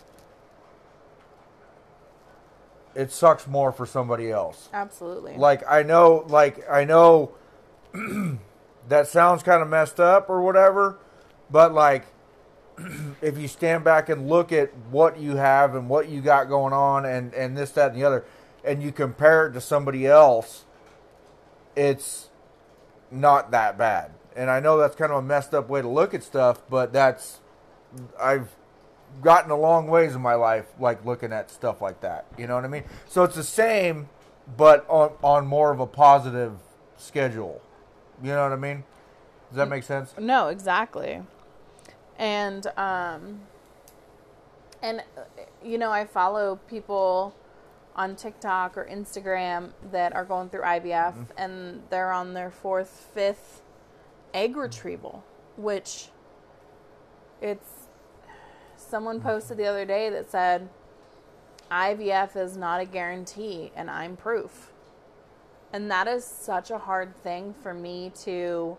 it sucks more for somebody else. absolutely. Like, I know, like, I know that sounds kind of messed up or whatever, but like, if you stand back and look at what you have and what you got going on and, and this, that, and the other, and you compare it to somebody else, it's not that bad. And I know that's kind of a messed up way to look at stuff, but that's, I've gotten a long ways in my life, like looking at stuff like that. You know what I mean? So it's the same, but on, on more of a positive schedule. You know what I mean? Does that make sense? No, exactly. And, um, and, uh, you know, I follow people on TikTok or Instagram that are going through I V F, mm-hmm. and they're on their fourth, fifth egg retrieval, which it's, someone posted the other day that said, I V F is not a guarantee, and I'm proof. And that is such a hard thing for me to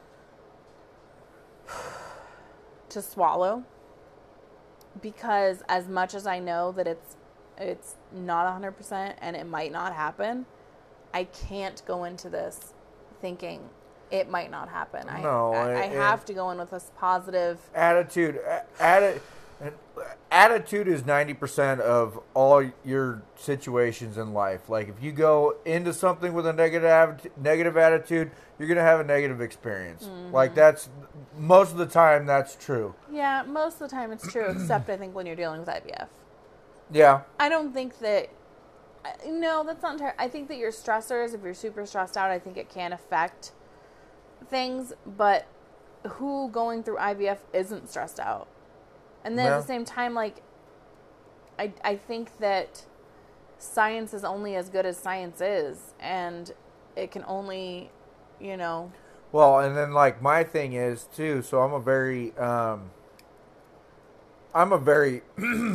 to swallow, because as much as I know that it's it's not one hundred percent and it might not happen, I can't go into this thinking it might not happen. No, I, I, I it, have to go in with this positive attitude. Atti- attitude is ninety percent of all your situations in life. Like, if you go into something with a negative negative attitude, you're going to have a negative experience. Mm-hmm. Like, that's, most of the time, that's true. Yeah, most of the time it's true, except I think when you're dealing with I V F. Yeah. I don't think that, no, that's not entirely, I think that your stressors, if you're super stressed out, I think it can affect things, but who going through I V F isn't stressed out? And then yeah. at the same time, like, I I think that science is only as good as science is, and it can only, you know. Well, and then, like, my thing is, too, so I'm a very, um, I'm a very,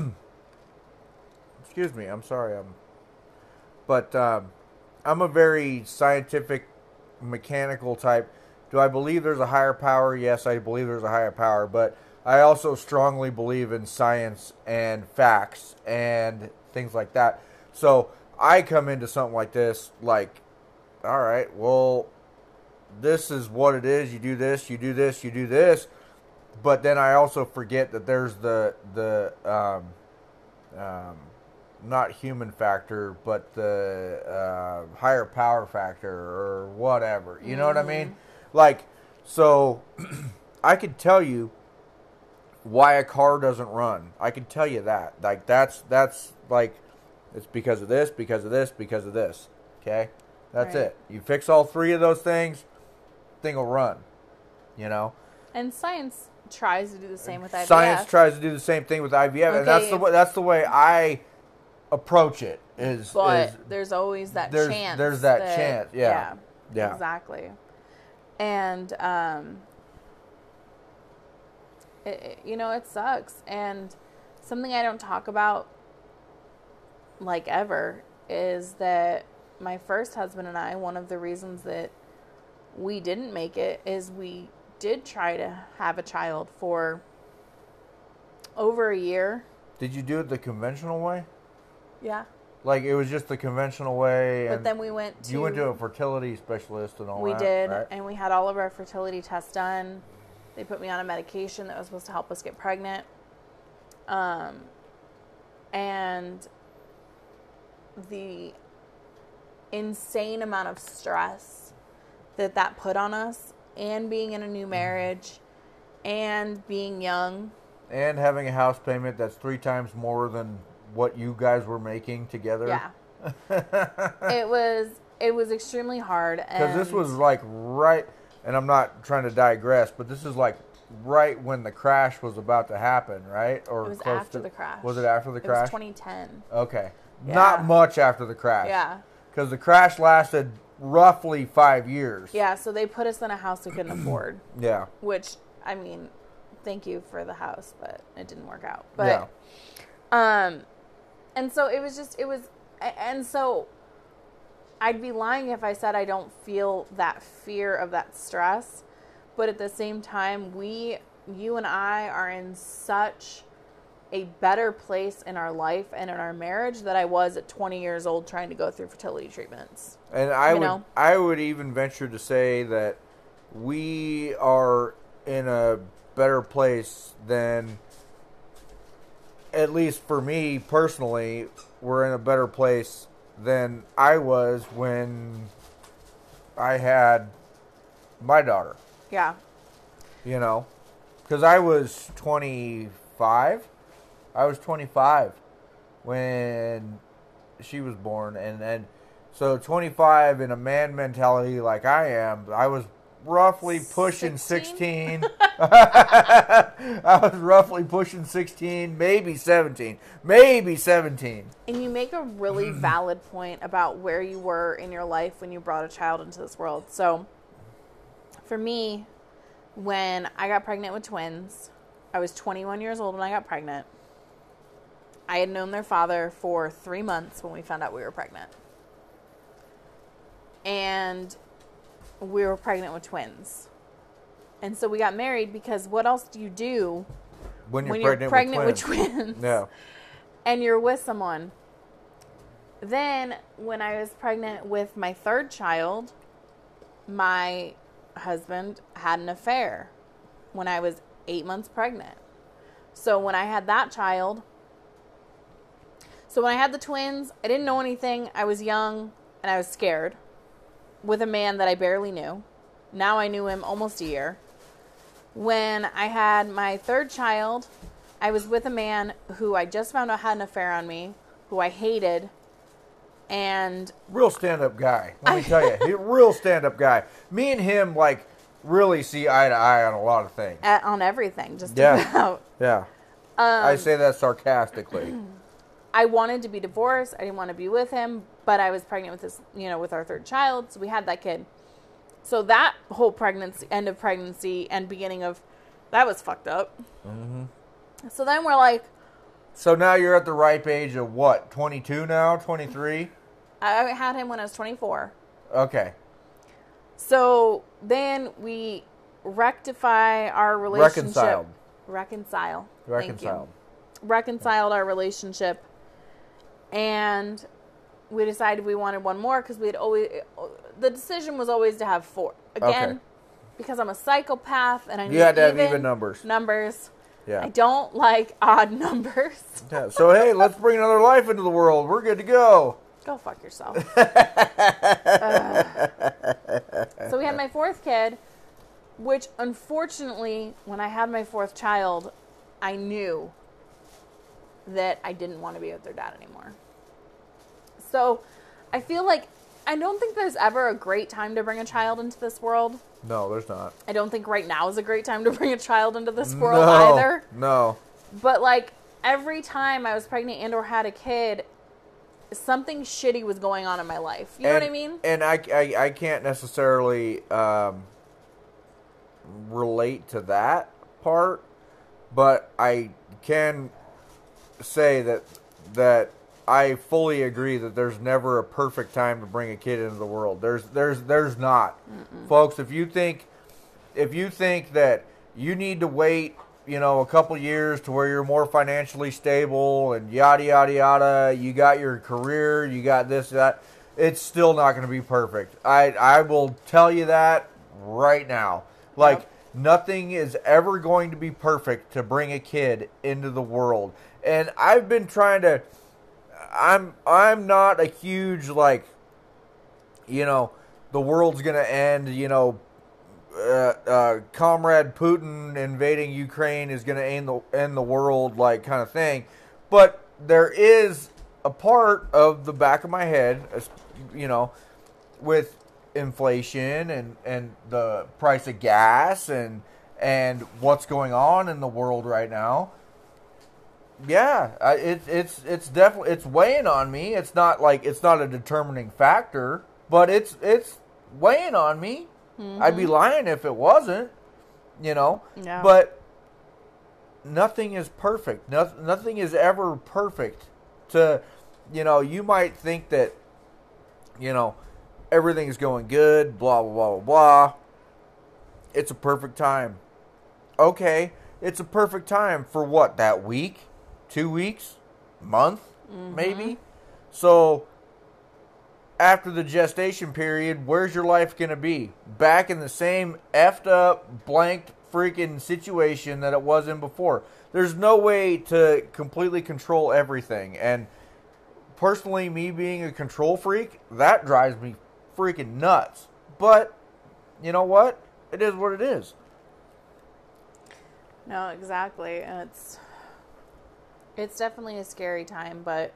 excuse me, I'm sorry, I'm, but um, I'm a very scientific, mechanical type. Do I believe there's a higher power? Yes, I believe there's a higher power, but I also strongly believe in science and facts and things like that. So I come into something like this like, all right, well, this is what it is. You do this, you do this, you do this. But then I also forget that there's the, the um, um, not human factor, but the uh, higher power factor or whatever. You know mm-hmm. what I mean? Like, so I could tell you why a car doesn't run. I can tell you that. Like, that's, that's like, It's because of this, because of this, because of this. Okay? That's Right. it. You fix all three of those things, thing will run. You know? And science tries to do the same with I V F. Science tries to do the same thing with I V F, Okay. and that's the way, that's the way I approach it. Is But is, there's always that there's- chance. there's that chance, yeah. Yeah. Exactly. And, um, it, it- you know, it sucks. And something I don't talk about, like, ever, is that my first husband and I, one of the reasons that we didn't make it is we did try to have a child for over a year. Did you do it the conventional way? Yeah. Like it was just the conventional way, But and then we went to... you went to a fertility specialist and all We that. did, right? and we had all of our fertility tests done. They put me on a medication that was supposed to help us get pregnant. Um, and the insane amount of stress that that put on us, and being in a new marriage, and being young. And having a house payment that's three times more than what you guys were making together. Yeah. it was it was extremely hard. Because this and- was like right, and I'm not trying to digress, but this is like right when the crash was about to happen, right? Or It was close after to, the crash. Was it after the It crash? was twenty ten. Okay. Yeah. Not much after the crash. Yeah. Because the crash lasted roughly five years. Yeah, so they put us in a house we couldn't afford. Yeah. Which, I mean, thank you for the house, but it didn't work out. But, yeah. um, and so it was just, it was, and so I'd be lying if I said I don't feel that fear of that stress. But at the same time, we, you and I are in such a better place in our life and in our marriage that I was at twenty years old trying to go through fertility treatments. And I You would know? I would even venture to say that we are in a better place than, at least for me personally, we're in a better place than I was when I had my daughter. Yeah. You know, because I was twenty-five. I was twenty-five when she was born, and and so twenty-five in a man mentality like I am, I was roughly pushing sixteen? sixteen. I was roughly pushing sixteen, maybe seventeen, maybe seventeen. And you make a really valid point about where you were in your life when you brought a child into this world. So, for me, when I got pregnant with twins, I was twenty-one years old when I got pregnant. I had known their father for three months when we found out we were pregnant. And we were pregnant with twins. And so we got married because what else do you do When you're when pregnant, you're pregnant with with twins. twins? No. And you're with someone. Then, when I was pregnant with my third child, my husband had an affair when I was eight months pregnant. So when I had that child, so when I had the twins, I didn't know anything. I was young and I was scared with a man that I barely knew. Now I knew him almost a year. When I had my third child, I was with a man who I just found out had an affair on me, who I hated, and Real stand-up guy. Let me tell you, he real stand-up guy. Me and him like really see eye to eye on a lot of things. at, on everything, just Yeah. about. Yeah. Um, I say that sarcastically. I wanted to be divorced. I didn't want to be with him, but I was pregnant with this, you know, with our third child, so we had that kid. So that whole pregnancy, end of pregnancy, and beginning of, that was fucked up. Mm-hmm. So then we're like, So now you're at the ripe age of what? twenty-two now? twenty-three? I had him when I was twenty-four. Okay. So then we rectify our relationship. Reconciled. Reconcile. Reconciled. Thank you. Reconciled our relationship. And we decided we wanted one more because we had always, the decision was always to have four. Again, Okay. because I'm a psychopath and I need You had to have even even numbers. Numbers. Yeah. I don't like odd numbers. Yeah. So hey, let's bring another life into the world. We're good to go. Go fuck yourself. Uh, so we had my fourth kid, which unfortunately, when I had my fourth child, I knew that I didn't want to be with their dad anymore. So I feel like I don't think there's ever a great time to bring a child into this world. No, there's not. I don't think right now is a great time to bring a child into this world no, either. No. But like every time I was pregnant and or had a kid, something shitty was going on in my life. You know and, what I mean? And I, I, I can't necessarily um, relate to that part, but I can say that that I fully agree that there's never a perfect time to bring a kid into the world. There's there's there's not. Mm-mm. Folks, if you think if you think that you need to wait, you know, a couple years to where you're more financially stable and yada yada yada, you got your career, you got this that, it's still not going to be perfect. I I will tell you that right now. Like yep. Nothing is ever going to be perfect to bring a kid into the world. And I've been trying to I'm I'm not a huge, like, you know, the world's going to end, you know, uh, uh, Comrade Putin invading Ukraine is going to end the, end the world, like, kind of thing. But there is a part of the back of my head, you know, with inflation and, and the price of gas and and what's going on in the world right now. Yeah, it's it's it's definitely it's weighing on me. It's not like it's not a determining factor, but it's it's weighing on me. Mm-hmm. I'd be lying if it wasn't, you know. Yeah. But nothing is perfect. No, nothing is ever perfect. To, you know, you might think that, you know, everything's going good, blah blah blah blah blah. It's a perfect time. Okay, it's a perfect time for what, that week? Two weeks, month, mm-hmm. maybe. So after the gestation period, where's your life going to be? Back in the same effed up, blanked freaking situation that it was in before. There's no way to completely control everything. And personally, me being a control freak, that drives me freaking nuts. But you know what? It is what it is. No, exactly. And it's It's definitely a scary time, but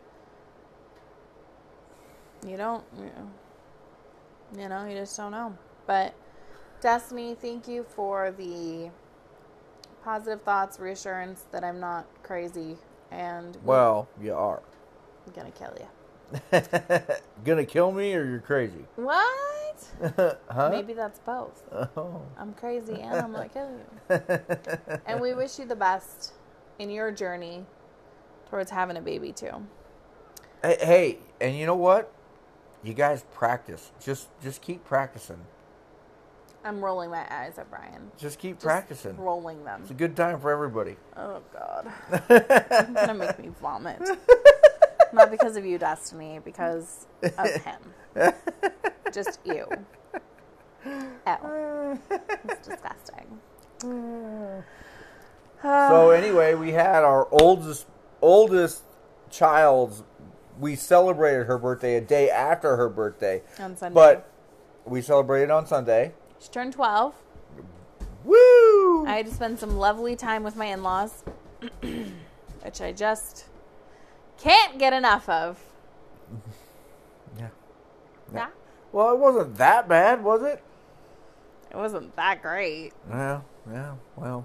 you don't, you know, you know, you just don't know. But Destiny, thank you for the positive thoughts, reassurance that I'm not crazy, and well, you are. I'm gonna kill you. Gonna kill me, or you're crazy? What? Huh? Maybe that's both. Oh. I'm crazy and I'm gonna kill you. And we wish you the best in your journey towards having a baby too. Hey, hey, and you know what? You guys practice. Just just keep practicing. I'm rolling my eyes at Brian. Just keep just practicing. Rolling them. It's a good time for everybody. Oh, God. It's going to make me vomit. Not because of you, Destiny, because of him. Just you. Ew. It's disgusting. So anyway, we had our oldest oldest child's, we celebrated her birthday a day after her birthday. On Sunday. But we celebrated on Sunday. She turned twelve. Woo! I had to spend some lovely time with my in-laws, which I just can't get enough of. Yeah. Yeah? yeah? Well, it wasn't that bad, was it? It wasn't that great. Yeah, yeah, well.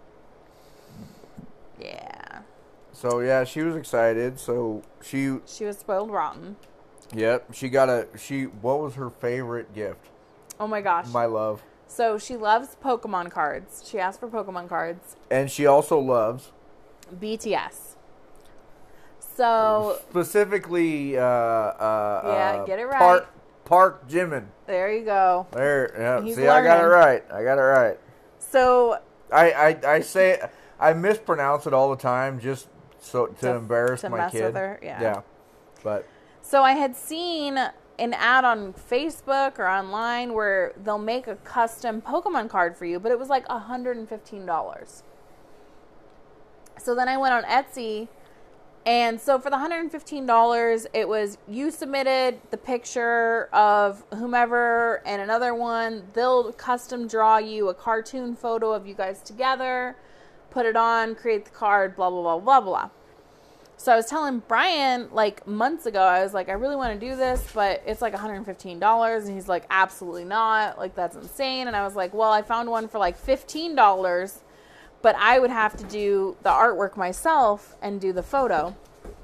Yeah. So, yeah, she was excited. So, she... She was spoiled rotten. Yep. She got a... She... What was her favorite gift? Oh, my gosh. My love. So, she loves Pokemon cards. She asked for Pokemon cards. And she also loves... B T S. So... Specifically, uh... uh yeah, uh, get it right. Park, Park Jimin. There you go. There, yeah. He's See, learning. I got it right. I got it right. So... I, I, I say... I mispronounce it all the time just so to, to embarrass to my mess kid. With her. Yeah. Yeah. But... So I had seen an ad on Facebook or online where they'll make a custom Pokemon card for you, but it was like one hundred fifteen dollars. So then I went on Etsy, and so for the one hundred fifteen dollars, it was you submitted the picture of whomever and another one. They'll custom draw you a cartoon photo of you guys together, put it on, create the card, blah, blah, blah, blah, blah. So I was telling Brian, like, months ago, I was like, I really want to do this, but it's like one hundred fifteen dollars. And he's like, absolutely not. Like, that's insane. And I was like, well, I found one for like fifteen dollars, but I would have to do the artwork myself and do the photo.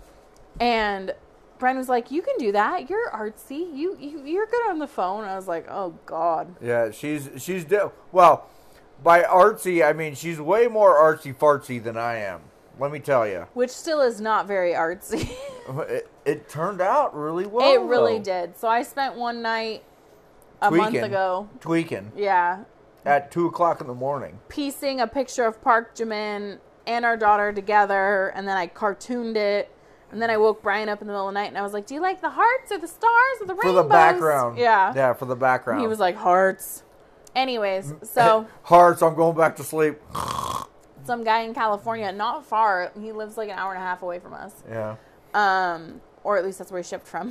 And Brian was like, you can do that. You're artsy. You, you, you're good on the phone. I was like, oh, God. Yeah, she's, she's, de- well, by artsy, I mean, she's way more artsy-fartsy than I am. Let me tell you. Which still is not very artsy. it, it turned out really well. It really though. did. So I spent one night a Tweaking. month ago. Tweaking. Yeah. At two o'clock in the morning. Piecing a picture of Park Jimin and our daughter together. And then I cartooned it. And then I woke Brian up in the middle of the night. And I was like, do you like the hearts or the stars or the rainbows? For the background. Yeah. Yeah, for the background. And he was like, hearts. Anyways, so. Hearts, I'm going back to sleep. Some guy in California, not far. He lives like an hour and a half away from us. Yeah. Um, or at least that's where he shipped from.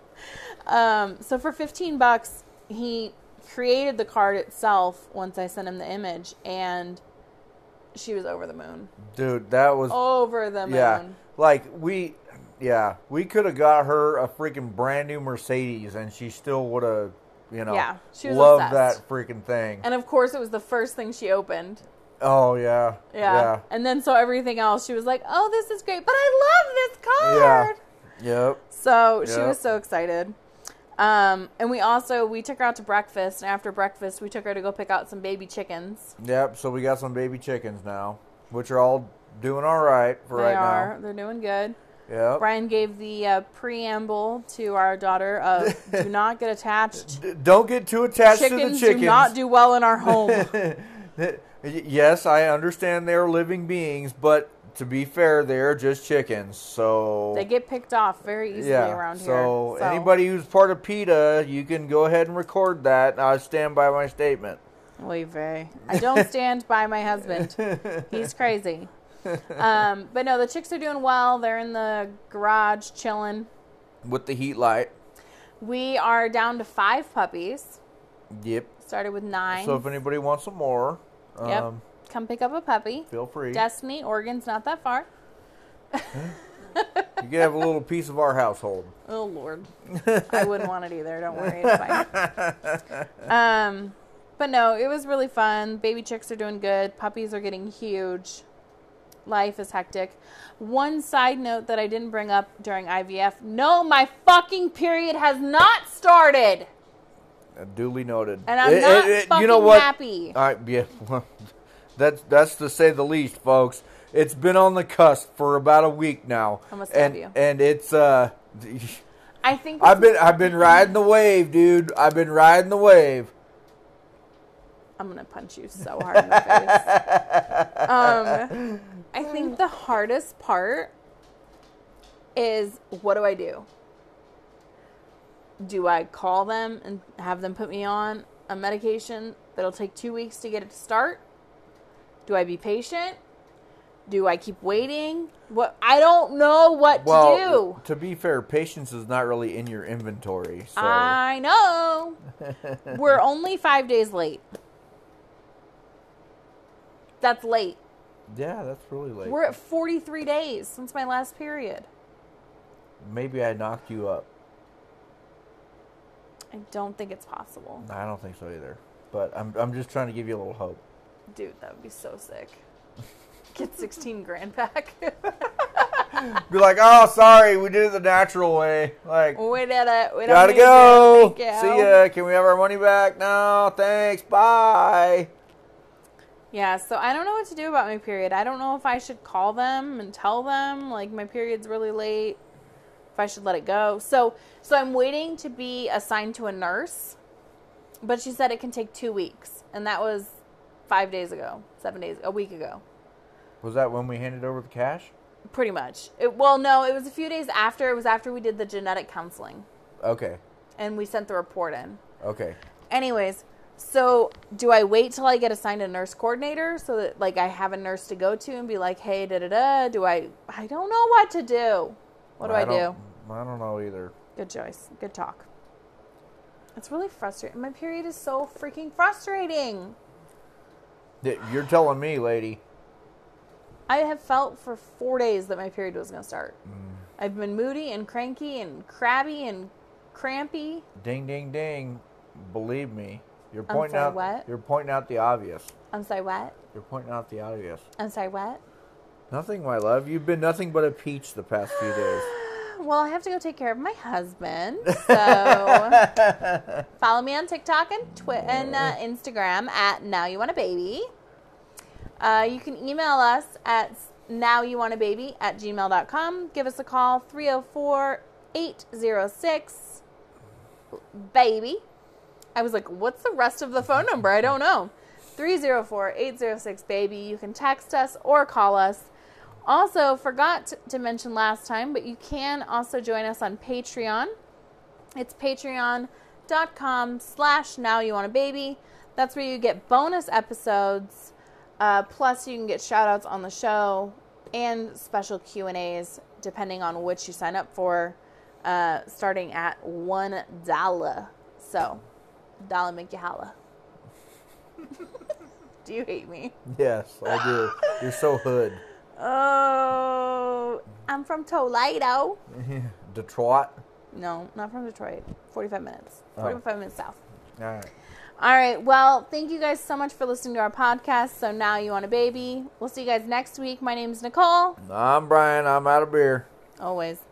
um, so for fifteen bucks, he created the card itself once I sent him the image, and she was over the moon. Dude, that was over the moon. Yeah. Like we yeah, we could have got her a freaking brand new Mercedes and she still would have, you know, yeah, she was loved obsessed. that freaking thing. And of course it was the first thing she opened. Oh, yeah. Yeah. yeah. And then so everything else, she was like, oh, this is great, but I love this card. Yeah. Yep. So yep. she was so excited. Um, and we also, we took her out to breakfast, and after breakfast, we took her to go pick out some baby chickens. Yep, so we got some baby chickens now, which are all doing all right for they right are. now. They're doing good. Yep. Brian gave the uh, preamble to our daughter of, do not get attached. D- don't get too attached chickens to the chickens. do not do well in our home. Yes, I understand they're living beings, but to be fair, they're just chickens, so... They get picked off very easily yeah, around here. So, So anybody who's part of PETA, you can go ahead and record that, and I stand by my statement. Oy vey. I don't stand by my husband. He's crazy. Um, but no, the chicks are doing well. They're in the garage chilling. With the heat light. We are down to five puppies. Yep. Started with nine. So if anybody wants some more... Yep. Um, Come pick up a puppy. Feel free. Destiny, Oregon's not that far. You can have a little piece of our household. Oh, Lord. I wouldn't want it either. Don't worry. It's fine. Um, but no, it was really fun. Baby chicks are doing good. Puppies are getting huge. Life is hectic. One side note that I didn't bring up during I V F. No, my fucking period has not started. Uh, duly noted. And I'm It- not it- it- fucking you know what? happy. All right, yeah, well, that's that's to say the least, folks. It's been on the cusp for about a week now, I'm gonna stab and you. and it's uh, I think I've been I've been riding the wave, dude. I've been riding the wave. I'm gonna punch you so hard in the face. Um, I think the hardest part is, what do I do? Do I call them and have them put me on a medication that'll take two weeks to get it to start? Do I be patient? Do I keep waiting? What? I don't know what Well, to do. to be fair, patience is not really in your inventory. So I know. We're only five days late. That's late. yeah, that's really late. We're at forty-three days since my last period. Maybe I knocked you up. I don't think it's possible. I don't think so either. But I'm I'm just trying to give you a little hope. Dude, that would be so sick. Get sixteen grand back. Be like, oh, sorry, we did it the natural way. Like, we did it. We don't gotta need go. you. Thank you. See ya. Can we have our money back? No, thanks. Bye. Yeah, so I don't know what to do about my period. I don't know if I should call them and tell them, like, my period's really late. If I should let it go. So, so I'm waiting to be assigned to a nurse. But she said it can take two weeks. And that was five days ago. Seven days, a week ago. Was that when we handed over the cash? Pretty much. It, well, no, it was a few days after. It was after we did the genetic counseling. Okay. And we sent the report in. Okay. Anyways, so do I wait till I get assigned a nurse coordinator so that, like, I have a nurse to go to and be like, hey, da-da-da, do I... I don't know what to do. What do I, I do? I don't know either. Good choice. Good talk. It's really frustrating. My period is so freaking frustrating. You're telling me, lady. I have felt for four days that my period was going to start. Mm. I've been moody and cranky and crabby and crampy. Ding, ding, ding. Believe me. You're I'm pointing sorry, out what? You're pointing out the obvious. I'm sorry, what? You're pointing out the obvious. I'm sorry, what? Nothing, my love. You've been nothing but a peach the past few days. Well, I have to go take care of my husband. So follow me on TikTok and Twi- and uh, Instagram at Now You Want a Baby. Uh, you can email us at nowyouwantababy at gmail dot com. Give us a call, three oh four, eight oh six, baby. I was like, what's the rest of the phone number? I don't know. three oh four, eight oh six, baby. You can text us or call us. Also, forgot to mention last time, but you can also join us on Patreon. It's patreon.com slash now you want a baby. That's where you get bonus episodes. Uh, plus, you can get shout-outs on the show and special Q and A's, depending on which you sign up for, uh, starting at one dollar. So, dollar make you holla. Do you hate me? Yes, I do. You're so hood. Oh, I'm from Toledo. Detroit? No, not from Detroit. forty-five minutes. Oh. forty-five minutes south. All right. All right. Well, thank you guys so much for listening to our podcast. So Now You Want a Baby. We'll see you guys next week. My name's Nicole. I'm Brian. I'm out of beer. Always.